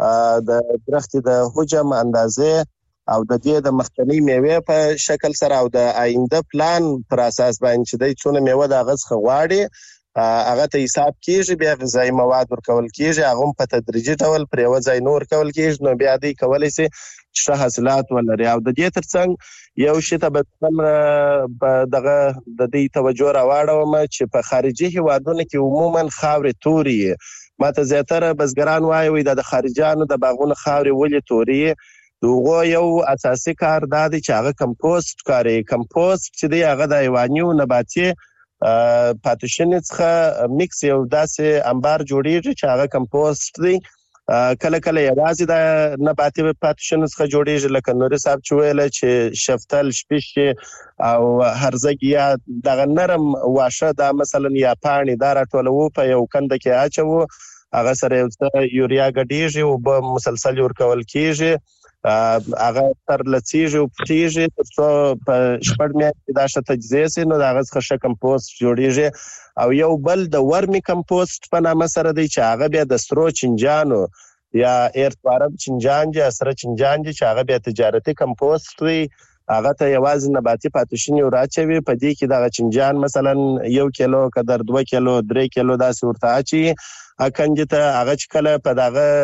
د درخت د حجم اندازې او د دې د مخکنی میوه په شکل سره او د آینده پلان پر اساس باندې چې د څونه میوه د هغه څخه غواړي هغه ته حساب کیږي، بیا غذایی مواد ورکول کیږي، هغه په تدریجي ډول پر یو ځای نور کول کیږي. نو بیا دوی کولی سي ښه حاصلات ولري. او د دې ترڅنګ یو شی ته به دغه د دې توجه راواړوم چې په خارجي هیوادونو کې عموما خاورې تورې ما ته زیاتره بزګران وایي دا د خارجانو د باغونو خاورې ولې تورې دغه یو اساسي کار دا دی چې هغه کمپوست کاري کمپوست چې دی هغه د حیواني او نباتي پاتوشن څخه میکس یو داسې انبار جوړیږي چې هغه کمپوست دی کله کله یوازې د نباتي پاتوشنو څخه جوړیږي، لکه نوري صاحب چې ویل چې شفتل، شپیش او هرزګ یا دغه نرم واښه دا مثلا یا پاڼې دا راټولوو په یو کنده کې اچوو، هغه سره یو څه یوریا ګډیږي او به مسلسل ورکول کیږي، هغه تر لڅیږي او پټیږي تر څو په شپږ میاشتې دا ښه تجزیه سي، نو د هغه څخه ښه کمپوسټ جوړیږي. او یو بل د ورمي کمپوسټ په نامه سره دی چې هغه بیا د سرو چنجانو یا ایرتوارم چنجان یا سره چنجان دي چې هغه بیا تجارتي کمپوسټ دی، هغه ته یوازې نباتي پاتوشني وراچوي، په دې کې دغه چنجان مثلا یو کیلو قدر دوه کیلو درې کیلو داسې ورته اچي اکندې ته، هغه چې کله په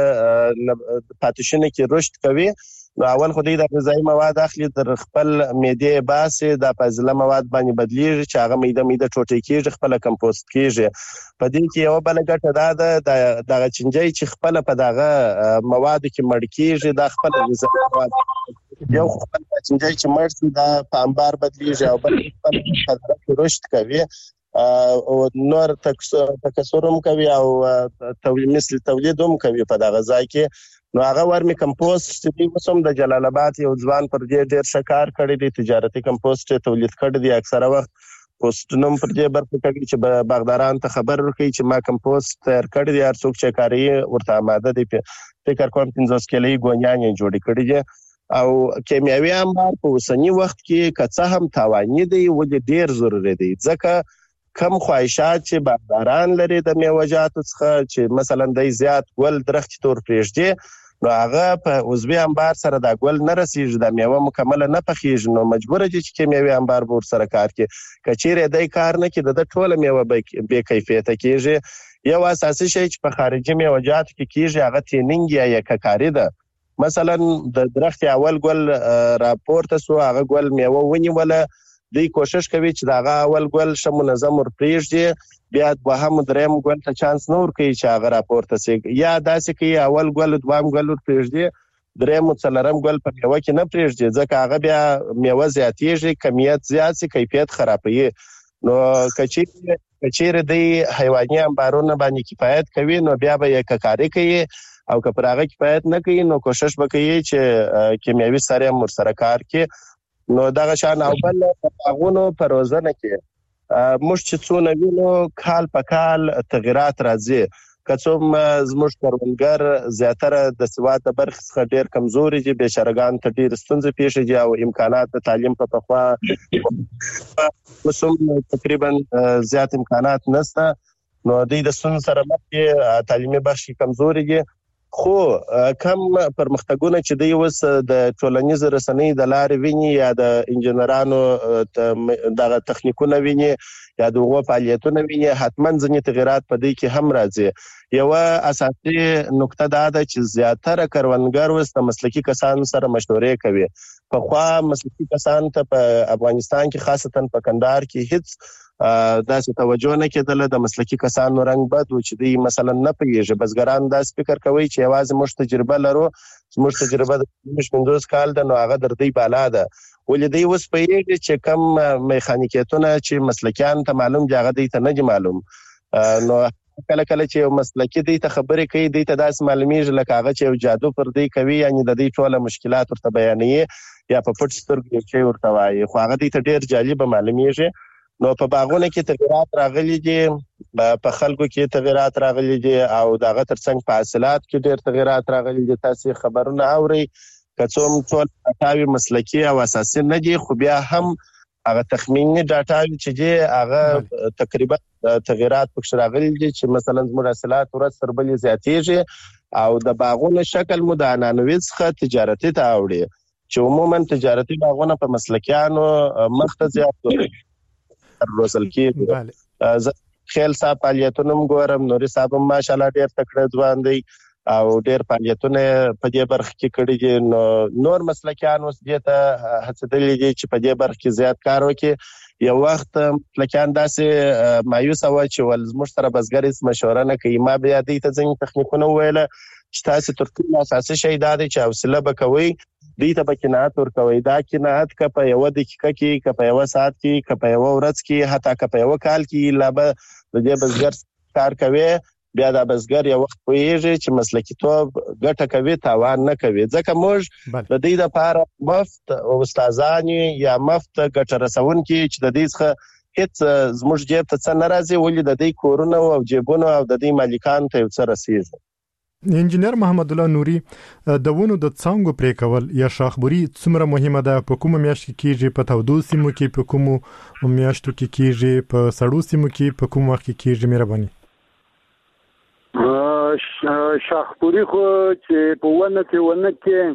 دغه پاتوشنه کې رشد کوي نو اول خو دوی د غذایي مواد اخلي در خپل معدې باسي، دا فاضله مواد باندې بدلیږي چې هغه میده میده ټوټې کیږي، خپل کمپوسټ کیږي. په دې کې یو بل ګټه دا ده دغه چنجي چې خپل په دغه مواد کې مړ کیږي، دا خپل غذایي مواد یو خپل چنجي چې مړ شي دا په انبار بدلیږي او بل خپل په رشد کوي او نور تکثرم کوي او تولید مثل تولید هم کوي په دغه ځای کې. نو هغه ورمي کمپوسټ چې دی وسم د جلال آباد یو ځوان پر دې ډیر شکار کړی دی، تجارتي کمپوسټ تولید کړی دی، اکثره وخت پوسټنوم پر دې برخه کوي چې باغداران ته خبر ورکړي چې ما کمپوسټ تیار کړی دی، هر څوک چې کاری ورته آماده دی، فکر کوم پنځوس کیلې ګونیانې جوړې کړې دي. او کیمیاوي انبار په اوسنی وخت کې که څه هم تاواني دی ولې ډیر ضروري دی، ځکه کم خواهشات چې باغداران لري د میوه‌جاتو څخه چې مثلا د زیات ګل درخت تور پرېږدي نو هغه په عضوي انبار سره دا ګل نه رسیږي، د میوه مکمل نه پخیږي، نو مجبور دي چې کیمیاوي انبار به ورسره کار کوي. که چیرې دای کار نه کوي د ټوله میوه بې کیفیته کیږي. یو اساسي شی چې په خارجي میوه‌جاتو کې کیږي هغه تینینګ یا یککاري ده. مثلا د درخت اول ګل راپورته سو، هغه ګل میوه ونیوله، دوی کوشش کوي چې دا هغه اول ګل شه منظم ور پرېږدي، بیا دوهم دریم ګل ته چانس نه ورکوي چې هغه راپورته سي، یا داسې کوي اول ګل دویم ګل ور پرېږدي، دریم څلورم ګل په میوه کې نه پرېږدي، ځکه هغه بیا میوه زیاتیږي، کمیت زیات سي، کیفیت خرابوي. نو کچېرې دی حیواني انبارونه باندې کفایت کوي نو بیا به یې ککاري کوي، او که پر هغه کفایت نه کوي نو کوشش وکړي چې کیمیاوي سره هم ورسره کار کوي. نو دغه شان او بل هغونو په روزنه کې موږ چې څونه وینو کال په کال تغیرات راځي، که څوم زموږ کروندګر زیاتره د سواد د برخې څخه ډیر کمزوري دي، بیچارهګان ته ډیر ستونزې پیښې دي او امکانات د تعلیم په پخوا وسوم تقریبا زیات امکانات نشته، نو دوی د ستونزو سره مخ دي، تعلیمي برخې کمزوري دي. خو کم پرمختګونه چې دی اوس د ټولنیز رسنۍ د لارې ویني یا د انجنیرانو دغه تخنیکونه ویني یا دغه فعالیتونه ویني، حتما ځینې تغیرات په دې کې هم راځي. یو اساسي نقطه دا ده چې زیاتره کروندګر اوس د مسلکي کسانو سره مشورې کوي. پخوا مسلکي کسان ته په افغانستان کې خاصتا په کندهار کې هیڅ داسې توجه نه کېدله، د مسلکي کسانو رنګ بد و چې دوی مثلا نه پوهېږي. بزګران داسې فکر کوي چې یوازې موږ تجربه لرو، زموږ تجربه د پنځوس کال ده نو هغه در دوی بالا ده، ولې دوی اوس پوهېږي چې کم میخانیکیتونه چې مسلکیان ته معلوم دي هغه دوی ته نه دي معلوم. نو کله کله چې یو مسلکي دوی ته خبرې کوي دوی ته داسې معلومیږي لکه هغه چې یو جادو پر دوی کوي، یعنی د دوی ټوله مشکلات ورته بیانوي یا په پټ سترګو یو شی ورته وایي، خو هغه دوی ته ډېر جالبه معلومیږي. نو په باغونو کې تغیرات راغلي دي، په خلکو کې تغیرات راغلي دي او دغه ترڅنګ په حاصلات کې ډېر تغیرات راغلي دي. تاسو خبرونه اورئ، که څوم ټول ډاټاوي مسلکي او اساسي نه دي، خو بیا هم هغه تخمیني ډاټاوي چې دي هغه تقریبا تغیرات پکې راغلي دي چې مثلا زموږ حاصلات ورځ تر بلې زیاتېږي او د باغونو شکل مو د عنعنوي څخه تجارتي ته اوړي، چې عموما تجارتي باغونه په مسلکیانو مخ ته زیات روزل کېږي. زه خیل صاحب فعالیتونه هم ګورم، نوري صاحب هم ماشاءالله ډېر تکړه ځوان دی او ډېر فعالیتونه په دې برخه کې کړي دي. نو نور مسلکیان اوس دې ته هڅېدلي دي چې په دې برخه کې زیات کار وکړي. یو وخت مسلکیان داسې مایوسه وه چې ول زموږ سره بزګر هېڅ مشوره نه کوي. ما بیا دوی ته ځینې تخنیکونه وویله چې تاسې تر ټولو اساسي شی دا دی چې حوصله به کوئ، دوی ته به قناعت ورکوئ. دا قناعت که په یوه دقیقه کې، که په یوه ساعت کې، که په یوه ورځ کې، حتی که په یوه کال کې، لا به د دې بزګر کار کوي بیا د بزګر یو وخت پوهیږي چې مسلکي توب ګټه کوي تاوان نه کوي. ځکه موږ د دې لپاره مفت استادان یا مفت ګټه رسونکي چې د دې څخه هیڅ زموږ جیب ته څه نه راځي، ولې د دې کورونه او جیبونه او د دې مالکان ته یو څه رسیږي. انجینر محمد الله نوري، د ونو د څانګو پرې کول یا شاخبوري څومره مهمه ده؟ په کومه میاشت کې کیږي؟ په تودو سیمو کې په کومو میاشتو کې کیږي؟ په سړو سیمو کې په کوم وخت کې کیږي؟ مهرباني. شاخبوري خو چې په ونه کې ونه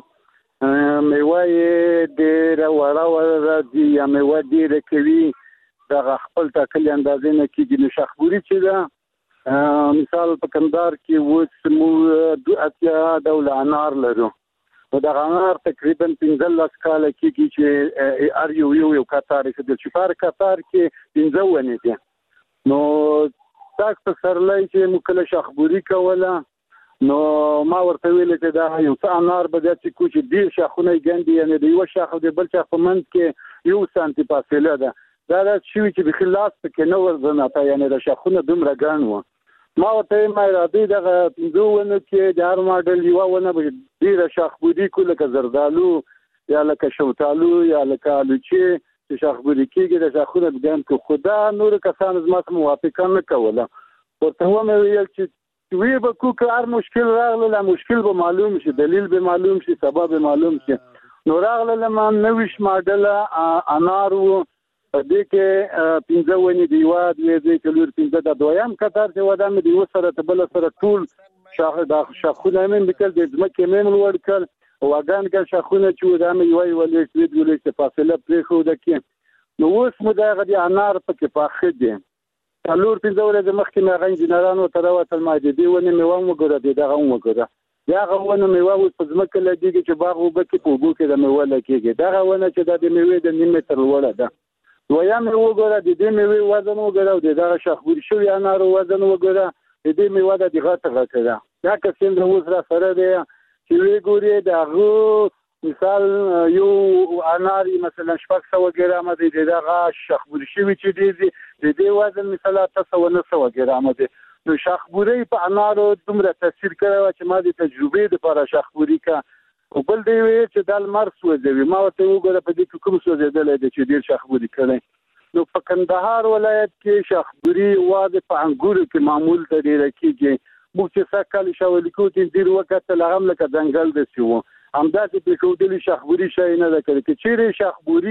کې میوه یې ډېره وړه وړه راځي یا میوه ډېره کوي، دغه خپل ټاکلې اندازې نه کېږي. نو شاخبوري چې ده، مثال په کندهار کې اوس موږ دوه اتیا ډوله انار لرو، نو دغه انار تقریبا پنځلس کاله کېږي چې هر یو یو یو کتار ایښودل شي. په هر کتار کې پنځه ونې دي. نو تاسو په سرلای چې موږ کله شاخبوري کوله، نو ما ورته ویل چې دا یو څه انار به داسې کوو چې ډېر شاخونه یې ګڼدي، یعنې د یوه شاخ او د بل شاخ په منځ کې یو سانتي فاصله ده. دا داسې شوي چې بیخي لاس پکې نه ورځناته، یعنې د شاخونه دومره ګڼ وو. ما ورته ویل ما ارادې دغه پنځو ونو کې د هر ماډل یوه ونه به ډېره شاخبوري کړو، لکه زردالو یا لکه شوتالو یا لکه الوچې چې شاخبوري کېږي، د شاخونه به ګڼ کړو. خو دا نورو کسانو زما سره موافقه نه کوله. ورته ومې ویل چې وی به کو که هر مشکل راغله، مشکل به معلوم شي، دلیل به معلوم شي، سبب به معلوم شي. نو راغله ما نویش ماډله انار وو، په دې کې پنځه ونې د یوه دوې درې څلور پنځه د دویم کتار چې وه دا مې د یوه سره د بله سره ټول شاخونه مې لیکل، د ځمکې مې لوړ کړل، واګان کړل شاخونه چې وو دا مې یوه یوه لیست دوې دوه لیستې فاصله پرېښوده کې. نو اوس مو د هغه د انار پکې پاخه دي. څلور پنځه ورځې مخکې مې هغه انجینران ورته راوتل، ما د دې ونې میوه هم وګوره، د دغه هم وګوره. د هغه ونه میوه اوس په ځمکه لګېږي چې باغ اوبه کې په اوبو کې د میوه لګېږي. دغه ونه چې دا د میوې د نیم متر لوړه ده. دویم یې وګوره، د دې میوې وزن وګوره او د دغه شاخبوري شوي انارو وزن وګوره، د دې میوه د دې غټه غټه ده. دا که څنګه اوس را سره دی چې ویې ګورې د هغه مثال یو انار مثلا شپږ سوه ګرامه دی، د دغه شاخبوري شوي چې دی دی د دې وزن مثلا اته سوه نه سوه ګرامه دی. نو شاخبوري په انارو دومره تاثیر کړی وه چې ما د تجربې دپاره شاخبوري کا. او بل دی وی چې دا لمر سوځوي، ما ورته وګوره په دې کې کوم سوځېدلی دی چې ډېر شاخبوري کړی. نو په کندهار ولایت کې شاخبوري واده په انګورو کې معمول ته ډېره کېږي. موږ چې سږ کال شاولي کوو چې ډېر وکتل، هغه هم لکه ځنګل داسې وو، همداسې پرېښودلي شاخبوري شی نه ده کړی. که چیرې شاخبوري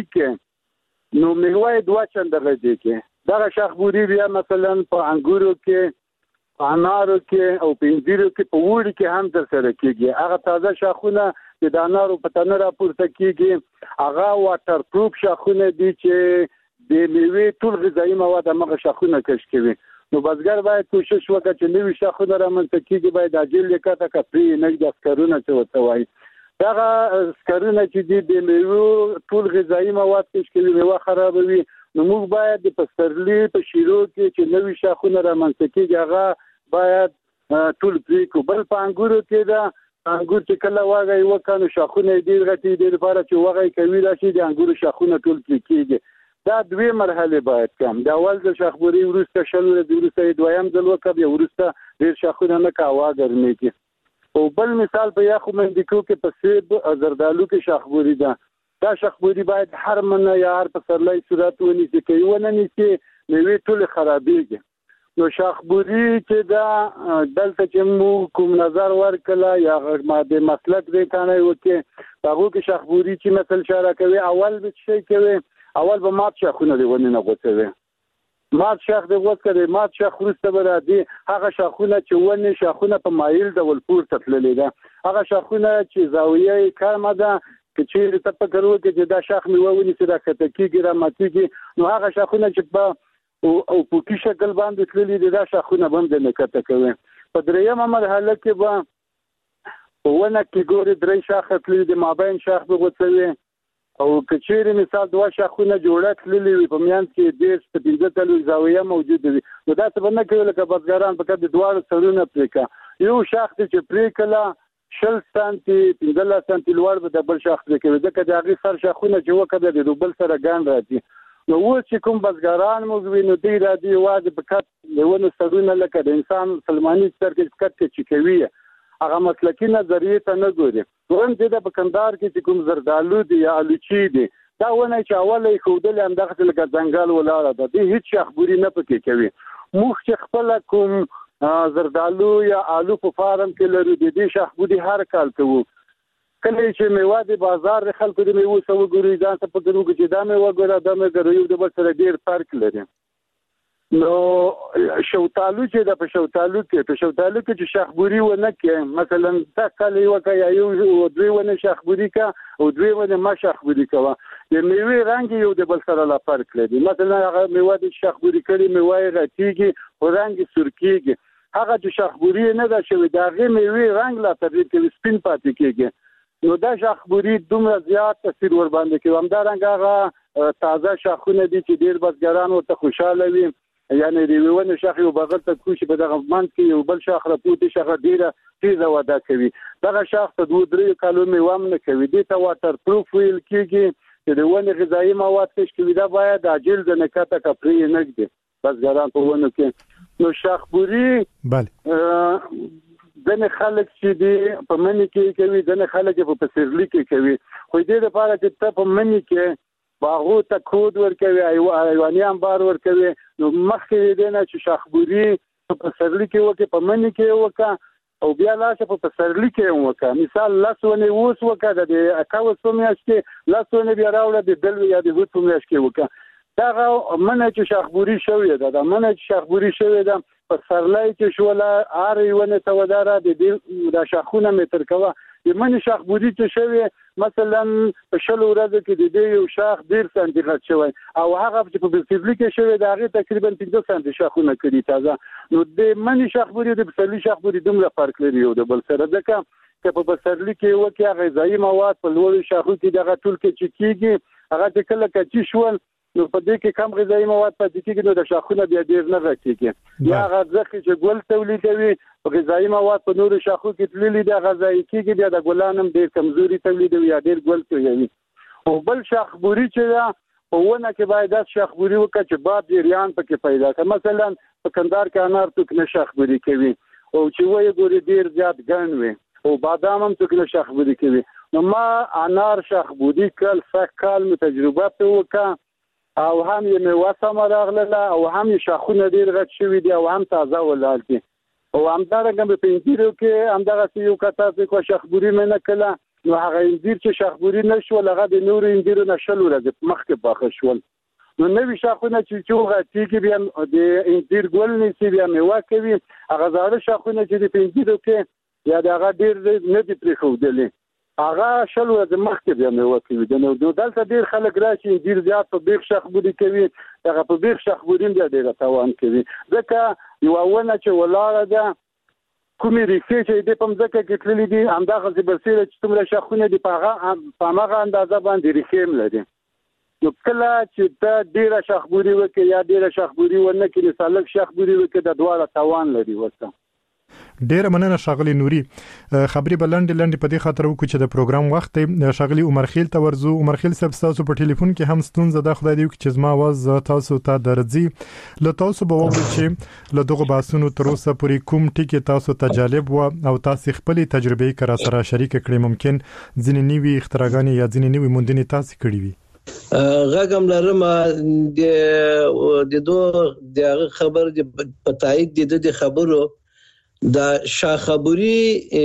کې نو میوه یې دوه چنده غځې کې. دغه شاخبوري بیا مثلا په انګورو کې، په انارو کې او په انځیرو کې، په وړي کې هم در سره کېږي. هغه تازه شاخونه چې د انارو په تنه راپورته کېږي، هغه واټر پروف شاخونه دي چې د میوې ټول غذایي مواد همغه شاخونه کش کوي. نو بزګر باید کوشش وکړي چې نوي شاخونه رامنځته کېږي باید عاجل یې کته که پرې نه ږدي، سکرونه چې ورته وایي. دغه سکرونه چې دي د میوې ټول غذایي مواد کش کوي، میوه خرابوي. نو موږ باید د پسرلي په شیرو کې چې نوي شاخونه رامنځته کېږي هغه باید ټول پرې کړو. بل په انګورو کې ده، انګور چې کله وږی وکړه نو شاخونه یې ډېر غټي، دې لپاره چې وږی کوي راشي د انګورو شاخونه ټول پرې کېږي. دا دوې مرحلې باید کم. د اول ځل شاخبوري وروسته شل ورځې وروسته یې دویم ځل وکړه، بیا وروسته ډېر شاخونه نه که هوا ګرمېږي. او بل مثال په یخو منډیکو کې په سیب زردالو کې شاخبوري ده. دا شاخبوري باید هر منه یا هر پسرلی صورت ونیسي، که یې ونه نیسي میوې ټولې خرابېږي. نو شاخبوري چې دا دلته چې موږ کوم نظر ورکړله یا د مسلک دی کانه وکړي، په هغو کې شاخبوري چې مثل اشاره کوي، اول به څه شی کوي؟ اول به مات شاخونه د ونې نه غوڅوي. مات شاخ د غوڅ کړي، مات شاخ وروسته به راځي هغه شاخونه چې ونې شاخونه په مایل ډول پورته تللې ده، هغه شاخونه چې زاویه یې کمه ده، که چیرې ته فکر وکړې چې دا شاخ میوه ونیسي را کښته کېږي را ماتېږي، نو هغه شاخونه چې په او پوکي شکل باندې تللي دي دا شاخونه به هم د نه کښته کوي. په دریمه مرحله کې به په ونه کې ګورې درې شاخه تللي دي، مابین شاخ به غوڅوي. او که چیرې مثال دوه شاخونه جوړه تللي وي، په میانځ کې دېرش ته پنځه څلوېښت زاویه موجوده وي، نو داسې به نه کوي لکه بزګران په د دواړو سرونه پرې کړه. یو شاخ دی چې پرې کړله شل سانتي پنځلس سانتي لوړ به د بل شاخ پرې کوي، ځکه د هغې سر شاخونه چې وکړه د بل سره ګڼ راځي. نو اوس چې کوم بزګران موږ وینو دوی راځي یوازې په کټ د ونو سرونه لکه د انسان سلماني سر کې کټ کې چې کوي هغه مسلکي نظریې ته نه ګوري. دویم چې د بکندار کې چې کوم زردالو دي یا الوچي دي دا ونه چې اوله یې ښودلې همدغسې لکه ځنګل ولاړه ده، دوی هېڅ شاخبوري نه پکې کوي. موږ چې خپله کوم زردالو یا آلو په فارم کې لرو د دې شاخبوري هر کال کوو. کله چې میوه د بازار د خلکو د میوو څه وګوري ځان ته فکر وکړي چې دا میوه ګوره دا میوه ګوره یو د بل سره ډېر فرق لري. نو شوتالو چې د په شوتالو کې په شوتالو کې چې شاخبوري ونه کې مثلا تا کله یو کا یا یو دوی ونه شاخبوري کا او دوی ونه ما شاخبوري کوه د میوه رنگ یو د بل سره لا فرق لري. مثلا هغه میوه د شاخبوري کړي میوه غټيږي او رنگ سرکیږي، هغه چې شاخبوري نه ده شوی دا غي میوه رنگ لا تغیر کوي سپین پاتې کیږي. نو دا شاخبوري دومره زیات تاثیر ور باندې کوي. همدارنګه هغه تازه شاخونه دي چې ډیر بزګران ورته خوشاله وي، یعنی د ونه شاخ یو بغل ته کوشي په دغه منځ کې یو بل شاخ راپوتي شاخ ډیره تیزه وده کوي. دغه شاخ ته دوه درې کالو میوه نه کوي، دې ته واټر پروف ویل کېږي چې د ونه غذایي مواد کش کوي. دا باید عاجل د نکاته کپری نه کړي بزګران په ونه کې. نو شاخبوري بله دنه خلک چې دی په منی کې کوي، دنه خلک په پسرلی کې کوي. خو دې لپاره چې ته په منی کې باغو ته کود ورکوي ایوانیان بار ورکوي، نو مخکې دې نه چې شاخبوري په پسرلی کې وکړي په منی کې وکړه او بیا لاشه په پسرلی کې وکړه. مثال لاس ونې اوس وکړه د اکاوس په میاشت کې لاس ونې بیا راوړه د دلو یا د هوت په میاشت کې وکړه. دغه منه چې شاخبوري شوې ده دا منه چې شاخبوري شوې ده په سرلای کې شوله ار ونه ته وداره د دې د شاخونه متر کوه د منه شاخبوري چې شوې مثلا په شلو ورځو کې د دې یو شاخ ډیر سانتي غټ شوی او هغه چې په پسرلی کې شوی دا هغه تقریبا پنځه سانتي شاخونه کړي تازه. نو د منه شاخبوري د پسرلی شاخبوري دومره فرق لري یو د بل سره، ځکه چې په پسرلی کې وکړي غذایي مواد په لوړو شاخو کې دغه ټول کې چې کېږي هغه چې کله کچي شول نو په دې کې کم غذایي مواد پاتې کېږي، نو د شاخونه بیا ډېر نه راکېږي. یا هغه ځکه چې ګل تولیدوي غذایي مواد په نورو شاخو کې تللي دي غذایي کېږي، بیا د ګلان هم ډېر کمزوري تولیدوي یا ډېر ګل تویوي. او بل شاخبوري چې ده په ونه کې باید داسې شاخبوري وکړه چې باد جریان پکې پیدا کړي. مثلا په کندهار کې انار څوک نه شاخبوري کوي او چې وایي ګوري ډېر زیات ګڼ وي او بادام هم څوک نه شاخبوري کوي. نو ما انار شاخبوري کړل سږ کال مې تجربه پرې وکړه او هم یې میوه سمه راغله او هم یې شاخونه ډېر غټ شوي دي او هم تازه ولاړ دي. او همدارنګه په انځیرو کې همدغسې یو کته چې شاخبوري مې نه کړله نو هغه انځیر چې شاخبوري نه شول هغه د نورو انځیرو نه شل ورځې مخکې پاخه شول. نو نوي شاخونه چې چې غټېږي بیا د انځیر ګل نیسي بیا میوه کوي، هغه زاړه شاخونه چې د په انځیرو کې یا د هغه ډېر نه دي پرېښودلي هغه شل ورځې مخکې بیا میوه کوي. نو دلته ډېر خلک راشي انځیر زیات په بیخ شاخبوري کوي، هغه په بیخ شاخبوري بیا ډېره تاوان کوي، ځکه یوه ونه چې ولاړه ده کومې ریښې چې دې په مځکه کې تللي دي همدغسې برسېره چې څومره شاخونه دي په هماغه اندازه باندې ریښې هم لري. نو کله چې ته ډېره شاخبوري وکړې یا ډېره شاخبوري ونه کړې نو لږ شاخبوري وکړې د دواړه تاوان لري ورته. ډیره مننه ښاغلي نوري. خبرې به لنډې لنډې په دې خاطر وکړو چې د پروګرام وخت دی. ښاغلي عمر خیل ته ورځو. عمر خیل صاحب تاسو په ټلیفون کې هم ستونزه ده، خدای دې وکړي چې زما आवाज تاسو ته درځي. له تاسو به وغواړم چې له دغه بحثونو تر اوسه پورې کوم ټکی تاسو ته جالب و او تاسو خپل تجربې کړه سره شریک کړئ، ممکن ځینې نوې اختراګانې یا ځینې نوې موندنې تاسو کړې وي. غږم لرم د د دوه د خبر د پتاید د د خبرو دا شاخبوري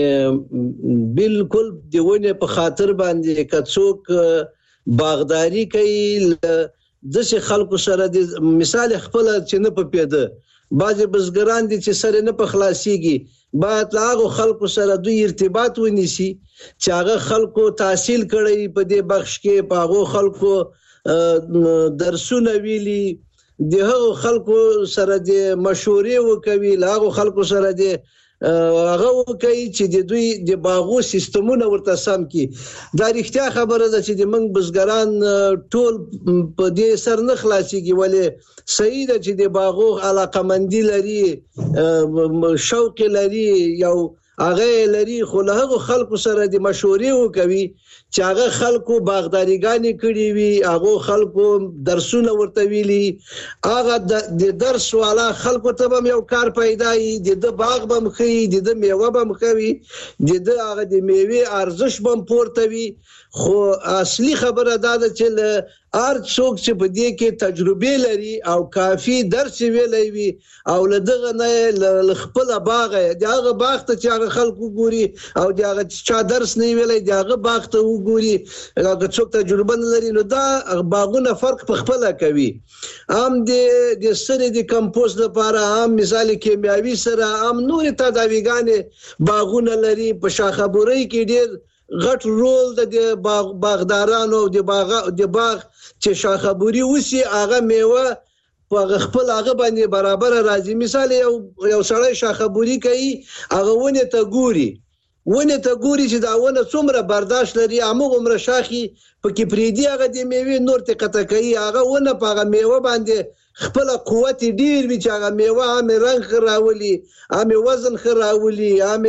بالکل دیونه په خاطر باندې کڅوک باغداري کوي د څه خلکو سره د مثال خپل چې نه په پیده بعض بزګران دي چې سره نه په خلاصيږي بعد هغه خلکو سره دوی ارتباط ونیسي چې هغه خلکو تحصیل کړي په دې بخش کې په هغه خلکو درسونه ویلي دغه خلکو سره د مشورې وکوي، لاغه خلکو سره د هغه وکي چې د دوی د باغو سیستمونه ورته سم کی. دا رښتیا خبره ده چې د منګ بزګران ټول په دې سر نه خلاصيږي، ولې صحیح ده چې د باغو علاقمندي لري، شوق لري، یو هغه لري، خو له هغو خلکو سره د مشورې وکوي چې هغه خلکو باغداریګانې کړي وي، هغه خلکو درسونه ورته ویلي، هغه د درس والا خلکو ته به یو کار پیدا وي، د د باغ به مخوي، د د میوه به مخوي، د د هغه د میوې ارزش به پورته وي. خو اصلي خبره دا ده چې له هر څوک چې په دې کې تجربه لري او کافي درس ویلی وي او له دغه نه له خپله باغه د هغه باغ ته چې هغه خلک وګوري او د هغه چا درس نه ویلی د هغه باغ ته وګوري، هغه څوک تجربه نه لري، نو دا باغونه فرق په خپله کوي. هم د سرې د کمپوست لپاره، هم مثال کیمیاوي سره، هم نورې تداویګانې باغونه لري. په شاخبورۍ کې ډېر غټ رول د باغ باغدارانو او د باغ د باغ چې شاخبوري وسی هغه میوه په خپل هغه باندې برابر راځي. مثال یو یو سړی شاخبوري کوي، هغه ونه ته ګوري ونه ته ګوري چې دا ونه څومره برداشت لري، هغه عمره شاخي پکې پریدي، هغه د میوه نور ته قطع کوي، هغه ونه په هغه میوه باندې خپل قوت ډیر وي چې هغه میوه هم رنگ خراولي، هم وزن خراولي، هم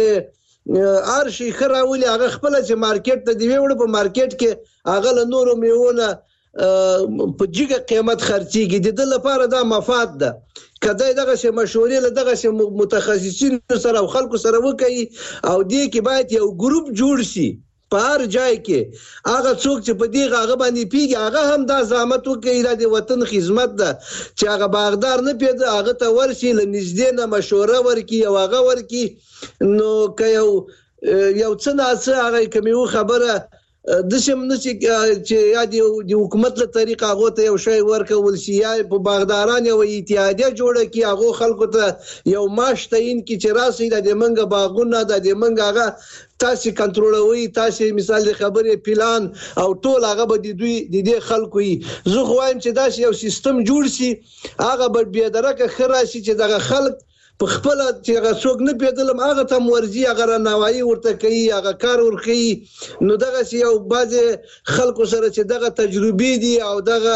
ارشي خراولي، هغه خپل چې مارکیټ ته دی وړ په مارکیټ کې هغه له نورو میوونه په جګه قیمت خرڅيږي. د دې لپاره دا مفاد ده. کله دغه شی مشورې له دغه شی متخصصین سره او خلکو سره وکړي او دې کې باید یو ګروپ جوړ شي په هر ځای کې. هغه څوک چې په دې هغه باندې پیږي هغه هم دا زحمت وکړي د وطن خدمت ده چې هغه باغدار نه پیدا هغه ته ورشي له نږدې نه مشوره ورکړي او هغه ورکړي. نو که یو یو څه نه څه هغه کومه خبره د شم نه چې یا د حکومت له طریقه هغه ته یو شی ورکول شي، یا په باغداران یو اتحادیه جوړه کی هغه خلکو ته یو معاش تعین کی چې راسي د منګه باغونه د منګه هغه تاسو کنټرولوي، تاسو مثال د خبرې پلان او ټول هغه به د دوی د دې خلکو یي. زه خو وایم چې دا یو سیستم جوړ شي، هغه به بیا درکه خراشي چې دغه خلک په خپل چې هغه څوک نه پیدلم هغه ته مرزي هغه نوایي ورته کوي، هغه کار ورخي. نو دغه یو بعض خلکو سره چې دغه تجربه دي او دغه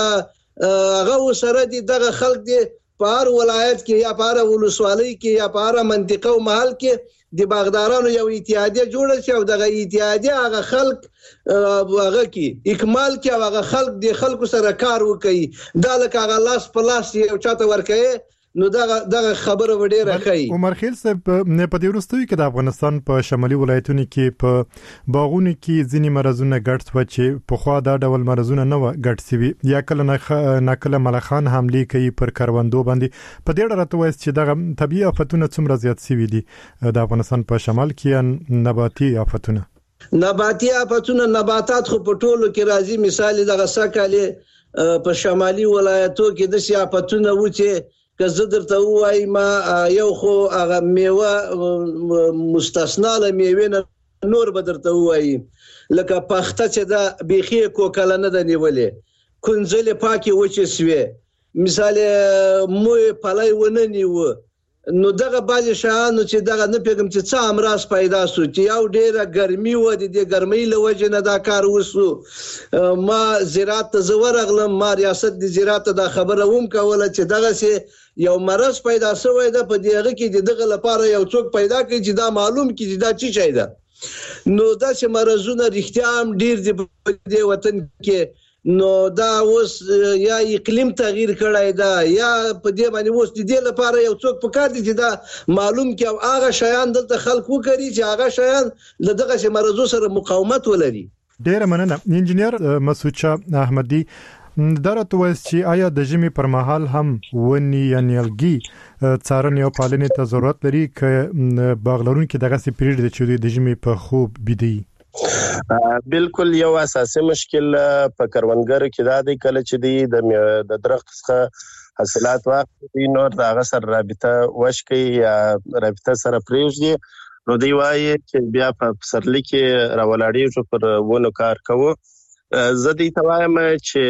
هغه سره دي دغه خلک دي په هر ولایت کې یا په هر ولسوالۍ کې یا په هر منطقه او محل کې د باغدارانو یو اتحادیه جوړه شي او دغه اتحادیه هغه خلک هغه کې اکمال کې هغه خلک د خلکو سره کار وکړي. دا لکه هغه لاس په لاس یو چاته ورکړي، نو دغه دغه خبره وړه راخی. عمر خیل صاحب نه په دې ورستوي کې د افغانستان په شمالي ولایتونو کې په باغونو کې ځینی مرزونه ګډ شو چې په خوا دا ډول مرزونه نه و ګډ سوي، یا کله نه کله ملخان حمله کوي پر کروندو باندې. په دې اړه راته وایي چې دغه طبيعي آفتونه څومره زیات سوي دي د افغانستان په شمال کې، نباتي آفتونه نباتي آفتونه نباتات خو په ټولو کې راځي. مثال دغه سکهاله په شمالي ولایتو کې د سیافتونه و چې که زه درته ووایم یو خو هغه میوه مستثنا له میوې نه نور به درته ووایم، لکه پخته چې دا بیخي کوکله نه ده نیولې، کنځلې پاکې وچې سوې، مثال موی پلی ونه نیوه. نو دغه بعضې شیانو چې دغه نه پیږم چې څه امراض پیدا سو چې یو ډېره ګرمي وه، د دې ګرمۍ له وجې نه دا کار وسو. ما زراعت ته زه ورغلم، ما ریاست د زراعت ته دا خبره هم کوله چې دغسې یو مرض پیدا سوی ده په دغه کې د دغه لپاره یو څوک پیدا کړي چې دا معلوم کړي چې دا څه شی ده. نو داسې مرضونه رښتیا هم ډېر دي په دې وطن کې. نو دا اوس یا اقلیم تغییر کړی دا یا په دې باندې اوس د دې لپاره یو څوک پکار دي چې دا معلوم کړي او هغه شیان دلته خلک وکړي چې هغه شیان له دغه مرزو سره مقاومت ولري. ډېره مننه. انجینیر مسعود شاه احمدي، دا راته وایي چې آیا د ژمي پر مهال هم ونې یا نیالګي څارنې او پالنې ته ضرورت لري که باغ لرونکي دغسې پرېږدي چې د ژمي په خوب بیده وي؟ بالکل یو اساسي مشکل په کروندګرو کې دا دی کله چې دی د درخت څخه حاصلات واخلي نو د هغه سره رابطه وشکي یا رابطه سره پرېږدي، نو دی وایي چې بیا په پسرلي کې راولاړېږو پر ونو کار کوو. زه دې ته وایم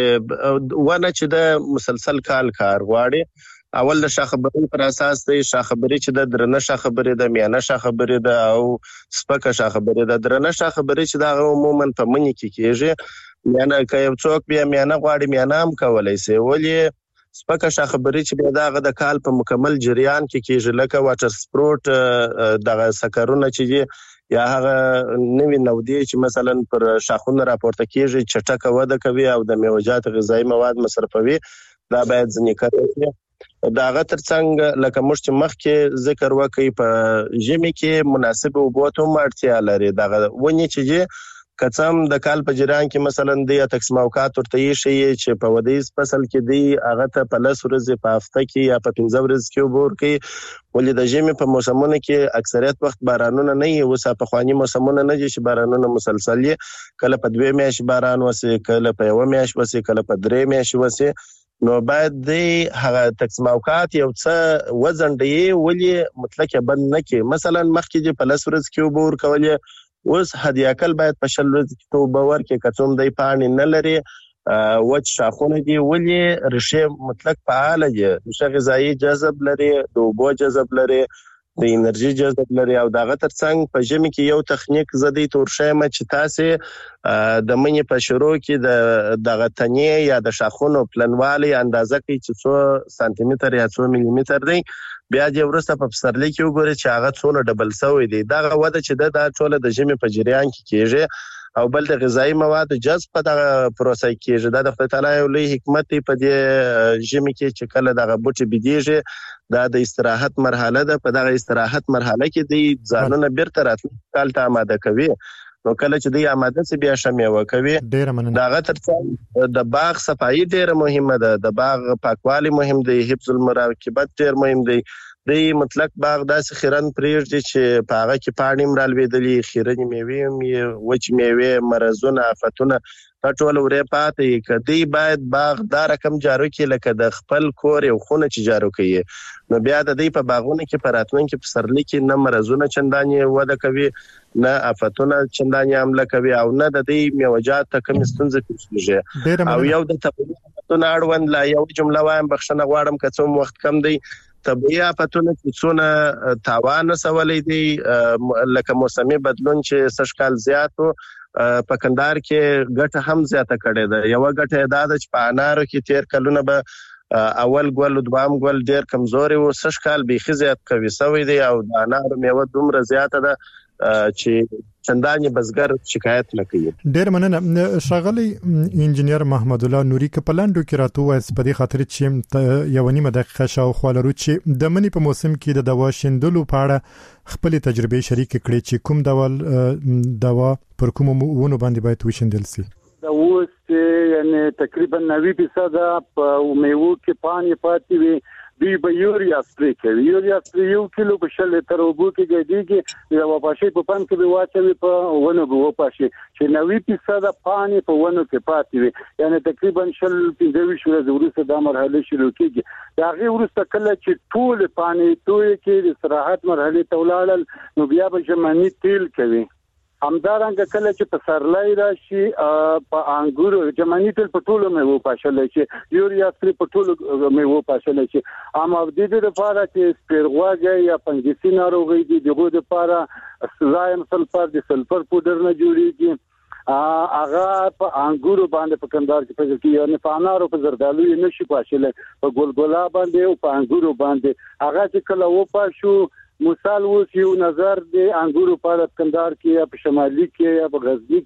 چې ونه چې د مسلسل کال کار غواړي، اول د شاخبرۍ پر اساس دی. شاخبرۍ چې د درنه شاخبرۍ د میانه شاخبرۍ د او سپکه شاخبرۍ د درنه شاخبرۍ چې دا عموما په منی کې کېږي. میانه که یو څوک بیا میانه غواړي میانه هم کولای شي، ولې سپکه خبرې چې بیا دغه د کال په مکمل جریان کې کېږي لکه واټر سپورټ دغه سکرونه چې یا هغه نوې نودې چې مثلا پر شاخونه راپورته کېږي چټکه وده کوي او د میوه‌جات غذایی مواد مصرفوي دا باید ځنې کړی داغه ترڅنګ لکه موږ چې مخکې ذکر وکړي په ژمي کې مناسب اوبو ته اړتیا لري دغه ونې چې کڅم د کال په جریان کې مثلا د تقسیم اوقات ورته شي چې په ودیز فصل کې دی هغه ته په لس ورځې په هفته کې یا په پنځه ورځې کې وبور کې ولې د ژمي په موسمونو کې اکثریت وخت بارانونه نه وي اوس په خواني موسمونه نه دي چې بارانونه مسلسل وي کله په دوه میاشتې باران وسي کله په یو میاشت وسي کله په درې میاشتې وسي نو باید د هغه تقسیم اوقات یو څه وزن دی ولې مطلق بند نه کې مثلا مخکې په لس ورځې کې وبور کولې اوس هدیاکل باید په شل ورځې کې توبه ورکړي که څوم دی پاڼې نه لري وچ شاخونه دي ولې ریښې مطلق فعاله دي ریښه غذایي جذب لري د اوبو جذب لري د انرژي جذب لري او دغه ترڅنګ په ژمي کې یو تخنیک زدي تور شایم چې تاسو د منې په شروع کې د دغه تنې یا د شاخونو پلنوالي اندازه کوي چې څو سانتي متر یا څو ملي متر دی بیا د ورسته په پسرلي کې وګورئ چې هغه څونه ډبل شوی دی دغه وده چې د ټوله د ژمي په جریان کې کېږي او بل د غذایی مواد جذب په دغه پروسه کې د خدای تعالی یو لوی حکمت په دې ژمي کې چې کله دغه بوټي بيدیږي دا د استراحت مرحله ده په دغه استراحت مرحله کې د ځانونه بیرته راتلونکي کال ته آماده کوي نو کله چې د آماده سي بیا شمه وکوي دغه ترڅنګ د باغ صفایي ډیره مهمه ده د باغ پاکوالي مهم دی حفظ المراقبت ډیر مهم دی د مطلق باغ داسې خیرن پریږدي چې په هغه کې پاڼې مرالوېدلې خیرنې میوې وچ میوې مرزونه آفتونه ټول ورې پاتې کدی باید باغ دا رقم جارو کې لکه د خپل کور یو خونه چې جارو کوي نو بیا د دې په باغونو کې پراتون کې پسرلي کې نه مرزونه چندانې وده کوي نه آفتونه چندانې عمله کوي او نه د دې میوه‌جات ته کوم ستونزې پیښیږي او یو د طبيعي اړوند لا یو جمله وایم بخښنه غواړم که څوم وخت کم دی طبيعي آفتونه چې څونه تاوان رسولې دي لکه موسمي بدلون چې سږ کال زیات و په کندهار کې ګټه هم زیاته کړې ده یو ګټه دا ده چې په انارو کې تیر کلونه به اول ګول دوام ګول ډیر کمزوري و سږ کال به زیات کوي سوي دی او د انارو میوه دومره زیاته ده چې چندانې بزګر شکایت نه کوي ډیر مننه ښاغلی انجنیر محمد الله نوري کپلاندو کې راته وایي په دې خاطر چې یو نیمه دقیقه شاوخوا لرو چې د منی په موسم کې د دوا شیندلو په اړه خپل تجربه شریک کړي چې کوم ډول دوا پر کوم ونو باندې باید وشیندل شي دا اوس یعنی تقریبا نوي فیصد په میوه کې پانی پاتې وي دی به یوریا سپری کوي یوریا سپری یو کیلو په شل تر وبو کې ګډيږي یو پاشي په پام کې به واچوي په ونه به پاشي چې نوي فیصد پانی په ونه کې پاتې وي یعنی تقریبا شل پنځه ویشت ورځې وروسته دا مرحله شروع کیږي دا غي وروسته کله چې ټول پانی توې کې د استراحت مرحله ته ولاړل نو بیا به ژمنی تیل کوي همدارنګه کله چې په سرلای راشي په انګورو جمعنی تل په ټولو میوه پاشلې چې یوریا سپری په ټولو میوه پاشلې چې اما د دې لپاره چې سپیرغواګي یا فنګسي ناروغي دي دغه لپاره زایم سلفر د سلفر پودر نه جوړیږي هغه په انګورو باندې په کندهار کې پېژل کې یعنی په انارو په زردالو یې نشي پاشلې په ګلګلا باندې او په انګورو باندې هغه چې کله و پاشو مثال اوس یو نظر د انګورو په کندهار کې یا په شمالي کې یا په غزنی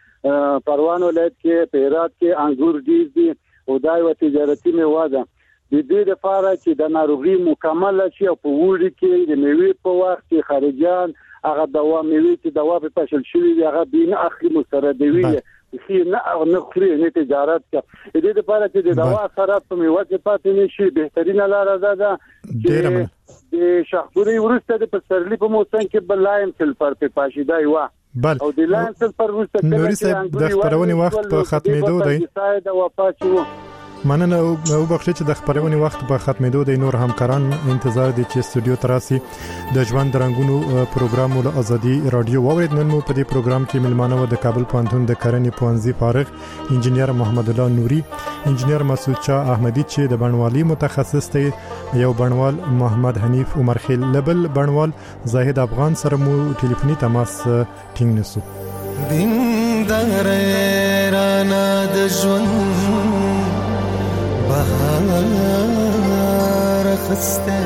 کې پروان ولایت کې په هرات کې انګور دي او دا یو تجارتي میوه ده د دې لپاره چې د ناروغي مکمل شي او په وړي کې د میوې په وخت کې خارجيان هغه دوا میوې چې دوا په پاشل شوی هغه بین اخلي مستردوي خي نه نه خري نه تجارت کې د دې لپاره چې د دوا اثرات په میوه کې پاتې نشي بهترینه لار ده چې د شاخوري ورسته د پسرلی په موسم کې بلایم سلفر په پاشیدا یو او د لایم سلفر ورسته کې د خبرونې وخت په ختمېدو دی دا واپاسو مننه او بخښه چې د خبرونې وخت په ختمېدو دی نور همکاران انتظار دي چې استودیو تراسي د ژوند رنگونو پروګرام ول ازادي رادیو وورید نن مو په دې پروګرام کې ملمانه و د کابل پوهنتون د کرنې پوهنځي فارغ انجنیر محمد الله نوري انجنیر مسعود شاه احمدي چې د بڼوالي متخصص دی یو بڼوال محمد حنیف عمر خیل لبل بڼوال زاهد افغان سره مو ټلیفوني تماس ټینګ نسو دین دغه رانا د ژوند بهار خسته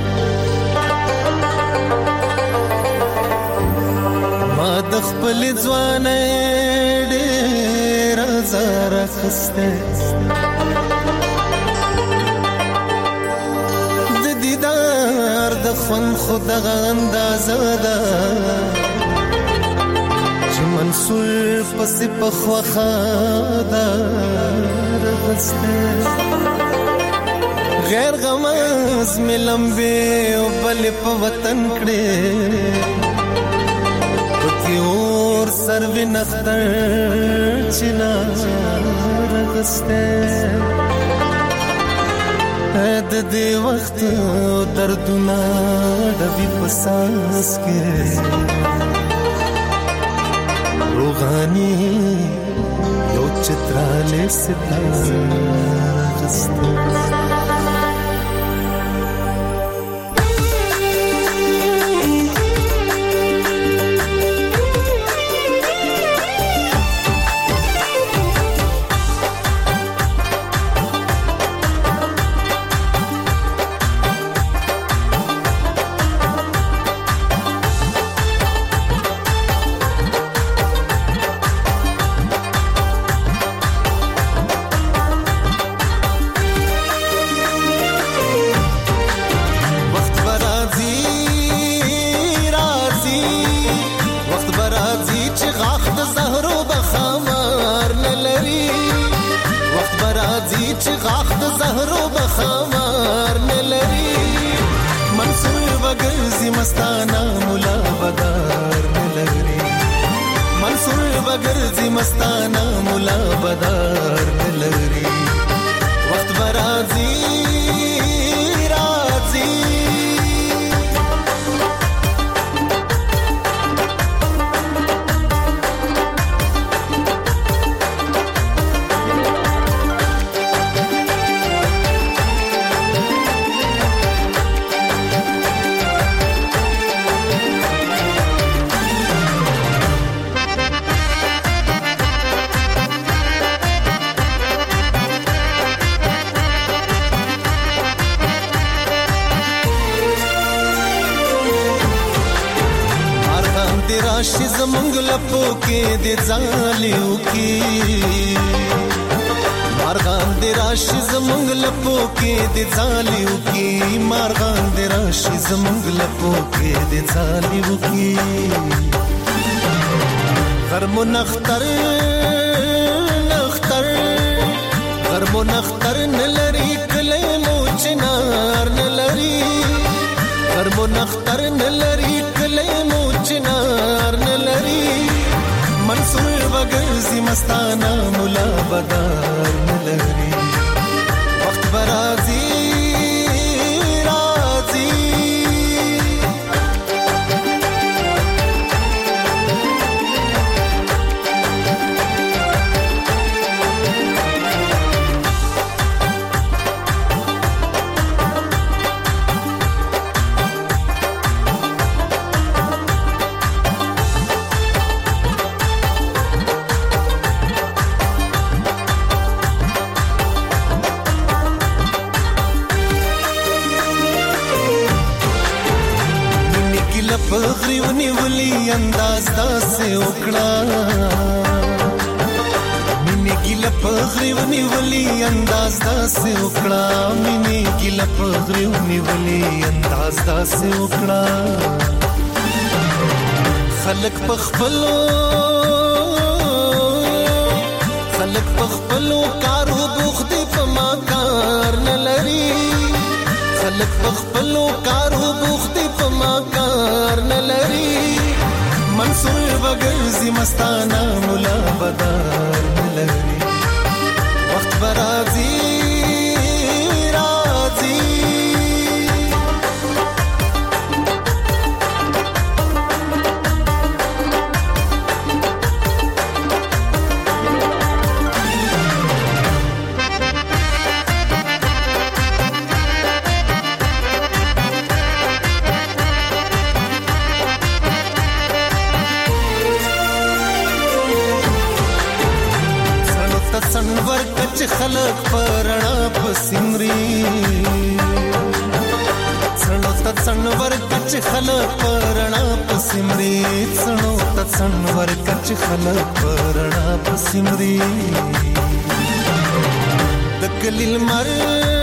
ما د خپل ځوانۍ ډېر زار خسته د دیدار د خون خود اندازه ده چې منصور پس په خوخه ده رغسته غیر غماز می لمبه او بل په وطن کړي پکې اور سر و نختر چنا رغسته د دې وخت دردونه د وی پساس کې روغانی یو چتراله ستاره رغسته مستانه مولا بدار نلري منصور بغرزي مستانه مولا بدار نلري وخت برازي رازي راشي زمونږ لپو کې د ځالیو کې مارغان د راشي زمونږ لپو کې د ځالیو کې مارغان د راشي زمونږ لپو کې د ځالیو کې غرمو نختر نختر غرمو نختر نلري کله مو چنار نلري غرمو نختر نلري کله مو چنار نلري منصور بغرزي مستانه مولا بدار نلري وخت برازي رازي پغری ونیولی انداز داسې وکړه مینې ګیله پغری ونیولی انداز داسې وکړه مینې ګیله پغری ونیولی انداز داسې وکړه خلک پخپلو خلک پخپلو کارو بوخت په ما کار نه لري خلک پخپلو کارو بوخت په ما کار نه لري منصور بغرزي مستانه مولا بدار نه لري وخت برازي رازي خلق په چې خلک پرنا پسمري څنو تڅن ورکړه چې خلک پرنا پسمري د کلیل مر